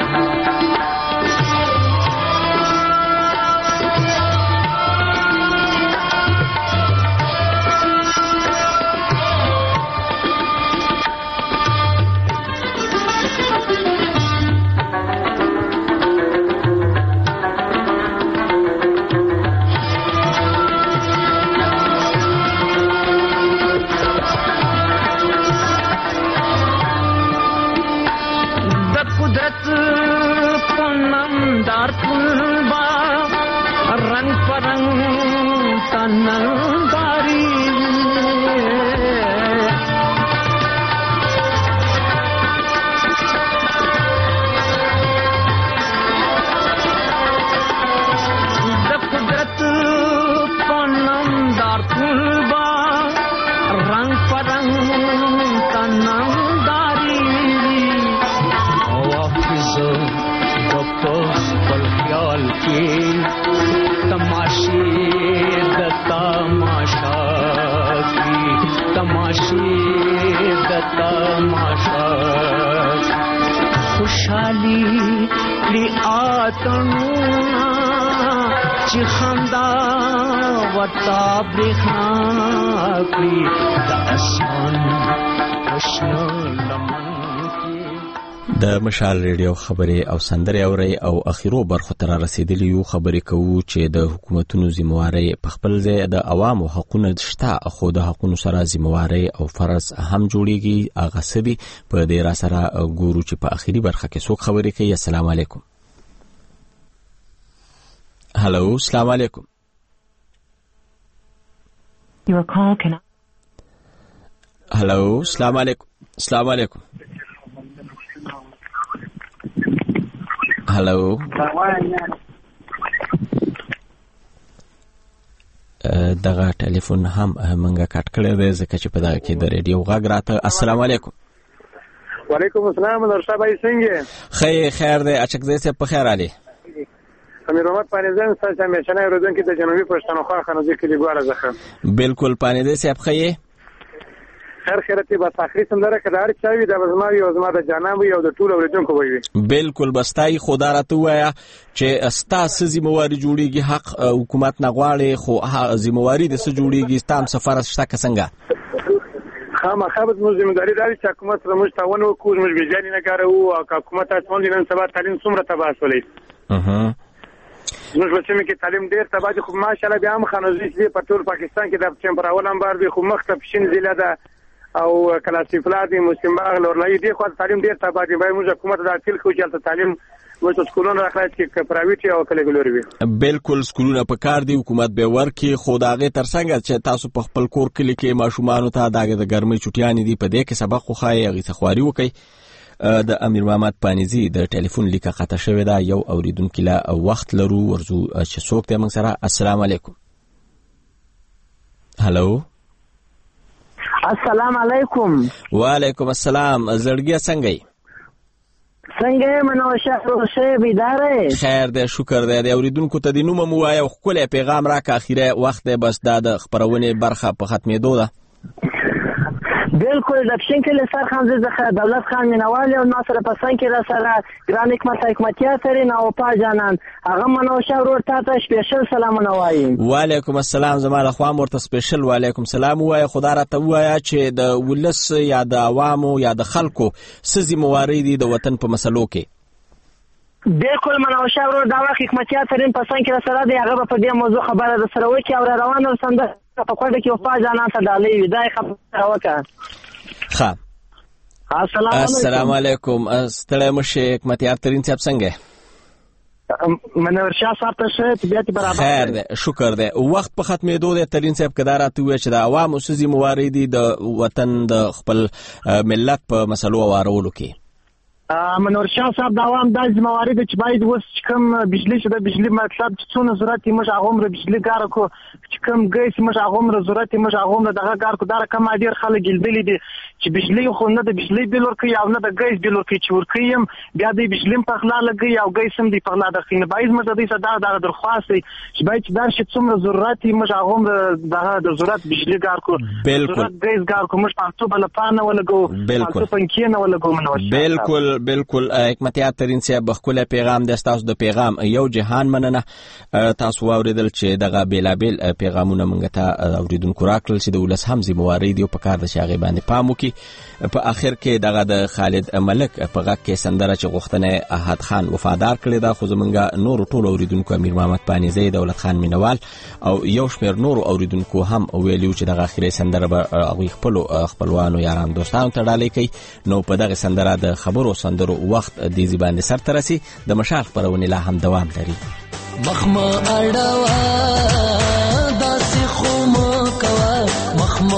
रंग परंग तनंगारी कुदरत पनमदार फूलबा रंग परंग तनंगारी पल ख्याल के तमाशे द तमाशा की तमाशे द तमाशा खुशहाली ली आतनू चिखंदा वता ब्रिखना की द आसमान खुशनो लमन
د مشال ریډیو خبري او سندري اوري او اخیرو برخو تر رسیدلی یو خبري کوو چې د حکومتونو ذمہواری په خپل ځای د عوامو حقوقو شته خو د حقوقو سره ذمہواری او فرض هم جوړیږي اغه سدي په دې را سره ګورو چې په اخیری برخه کې څوک خبري کوي. السلام علیکم. هالو السلام علیکم. هالو السلام علیکم. السلام علیکم. هلو دغه ټلیفون هم منګه کټ کړی دی ځکه چې په دغه کې د ریډیو غږ راته. السلام علیکم.
وعلیکم السلام. نورشاه بھائی څنګه
خیر دی اچکزی صاحب په خیر علي
امیر محمد پانیزن ستاسو همیشه نه اوریدونکو د جنوبي پښتونخوا خنځي کې دی ګوره ځخه
بالکل پانیزه صاحب خیر
خیرته بس اخري سندره کړه چې وي د بزماوي او زما د جانان وي او د ټول اوریدونکو وي
بالکل بستای خدا راته وایا چې استاسو ذمہواری جوړیږي حق حکومت نه غواړي خو ذمہواری د څه جوړیږي تام سفر شته څنګه
خامخا به موږ ذمہواری لري چې حکومت سره موږ تعاون وکړو موږ بجاني نه کارو او حکومت تاسو نن سبا تعلیم څومره تباسولې موږ چې کې تعلیم ډیر تبادل خو ماشاءالله بیا هم خنوزي چې په ټول پاکستان کې د چمبراول انبار به خو مختلف شین ضلع ده او کلاسیک فلادي مسلم باغ لورلای دي خو تعلیم ډیر تبادل به موږ حکومت د اصل خو چې تعلیم وڅ سکولونه راخلای چې پرایویټ او کلیګلوري وي
بالکل سکولونه په کار دي حکومت به ورکي خو داغه ترڅنګ چې تاسو په خپل کور کلی کې ماشومان ته داغه د ګرمۍ چټیان دي په دې کې سبق خو خای غي تخواري وکي د امیر محمد پانیزی د ټلیفون لیکه قطع شوې ده یو اوریدونکو لا وخت لرو ورزو چې څوک ته موږ سره. السلام علیکم. هالو
السلام علیکم.
وعلیکم السلام. زړګیا څنګه
څنګه منوشه روشه بیداره
خیر ده شکر ده اوریدونکو ته د نوم مو وایو خپل پیغام راکا اخیره وخت بس د خبرونه برخه په ختمېدو ده
بالکل د پښین کلی سرخان څخه دولت خان مینوال او ناصر پسند کې را سره ګران حکمتیا سره نو پا جانان هغه منوشه ورور ته سپیشل سلامونه وایم.
وعلیکم السلام. زما له خوا ورته سپیشل وعلیکم السلام وای. خدا را ته وای چې د ولس یا د عوامو یا د خلکو سزي مواردي د وطن په مسلو کې
بالکل منوشه ورور دا وخت حکمتیا سره پسند کې را سره دی هغه په دې موضوع خبره د سره وکي او روانو سند په کوډه کې وفا جانان ته دالې ودای خبره وکړه.
ښه السلام علیکم. ستړی مشه حکمتیار ترین صاحب څنګه
منور شاه صاحب ته شه طبيعت برابر
خیر ده شکر ده. وخت په ختمېدو د ترین صاحب کدارات وی چې د عوامو سزي مواردي د وطن د خپل ملت په مسلو وارولو کې
منور شاه صاحب د عوام د موارد چې باید وس کوم بجلی شته بجلی مطلب چې څونه ضرورت موږ هغه عمر بجلی کار کو چې کوم ګیس موږ هغه عمر ضرورت موږ هغه عمر دغه کار کو دا کوم ډیر خلک ګلبلی دي چې بجلی خو نه د بجلی بل ورکي او نه د ګیس بل ورکي چې ورکیم بیا د بجلی په خلا لګي او ګیس هم دی په خلا د خینه باید موږ د دې صدا د درخواست چې باید دا شي څومره ضرورت موږ هغه عمر د ضرورت بجلی کار کو
بالکل
ګیس کار کو موږ په بل پانه ولګو
بالکل
پنکینه ولګو منور
بالکل بالکل حکمتیار ترین صاحب خپل پیغام د تاسو د پیغام یو جهان مننه. تاسو اوریدل چې دغه بیلابل پیغامونه مونږ ته اوریدونکو راکړل چې د ولس هم زمواري دی په کار د شاغي باندې پام وکي. په اخر کې دغه د خالد ملک په غږ کې سندره چې غوښتنه احد خان وفادار کړی دا خو زمونږ نور ټول اوریدونکو امیر محمد پانیزی دولت خان مینوال او یو شمیر نور اوریدونکو هم ویلو چې دغه اخیری سندره به خپلوانو یاران دوستانو ته ډالۍ کوي. نو په دغه سندره د خبرو سندرو وخت د دې باندې سر ترسي د مشال خبرونه لا هم دوام لري.
مخما اړوا داسې خو مو کوا مخما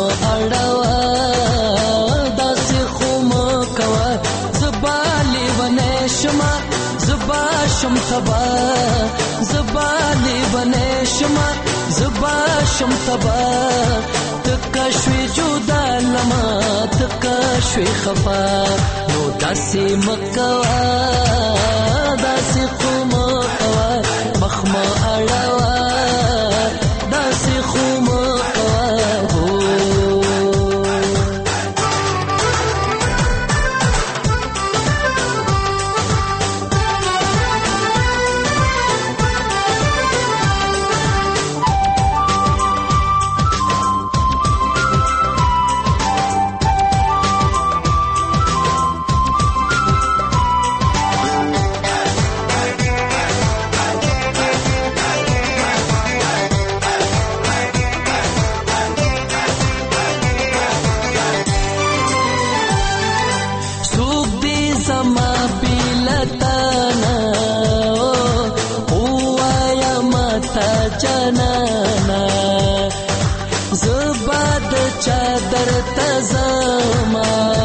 اړوا داسې خو مو کوا زبالي ونه شما زبا شم تبا زبالي ونه شما زبا شم تبا تکشوي جدا لما تکشوي خفا نو داسې مکوا داسې خو مو کوا مخما اړوا داسې خو مو چادر تزما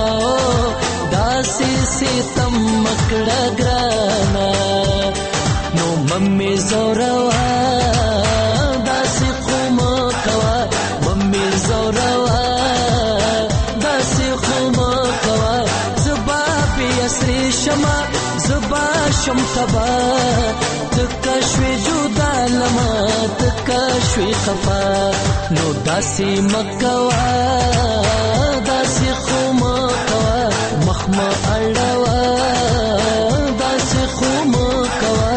داسې ستم مکړه ګرانا نو ممي زوروا داسې قوم کوا ممي زوروا داسې قوم کوا زبا په اسري شما زبا شم تبا تکشوي جدا لما تکشوي خفا نو داسې مکوا داسې خو مکوا مخما اړوا داسې خو مکوا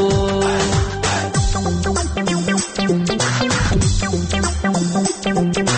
هو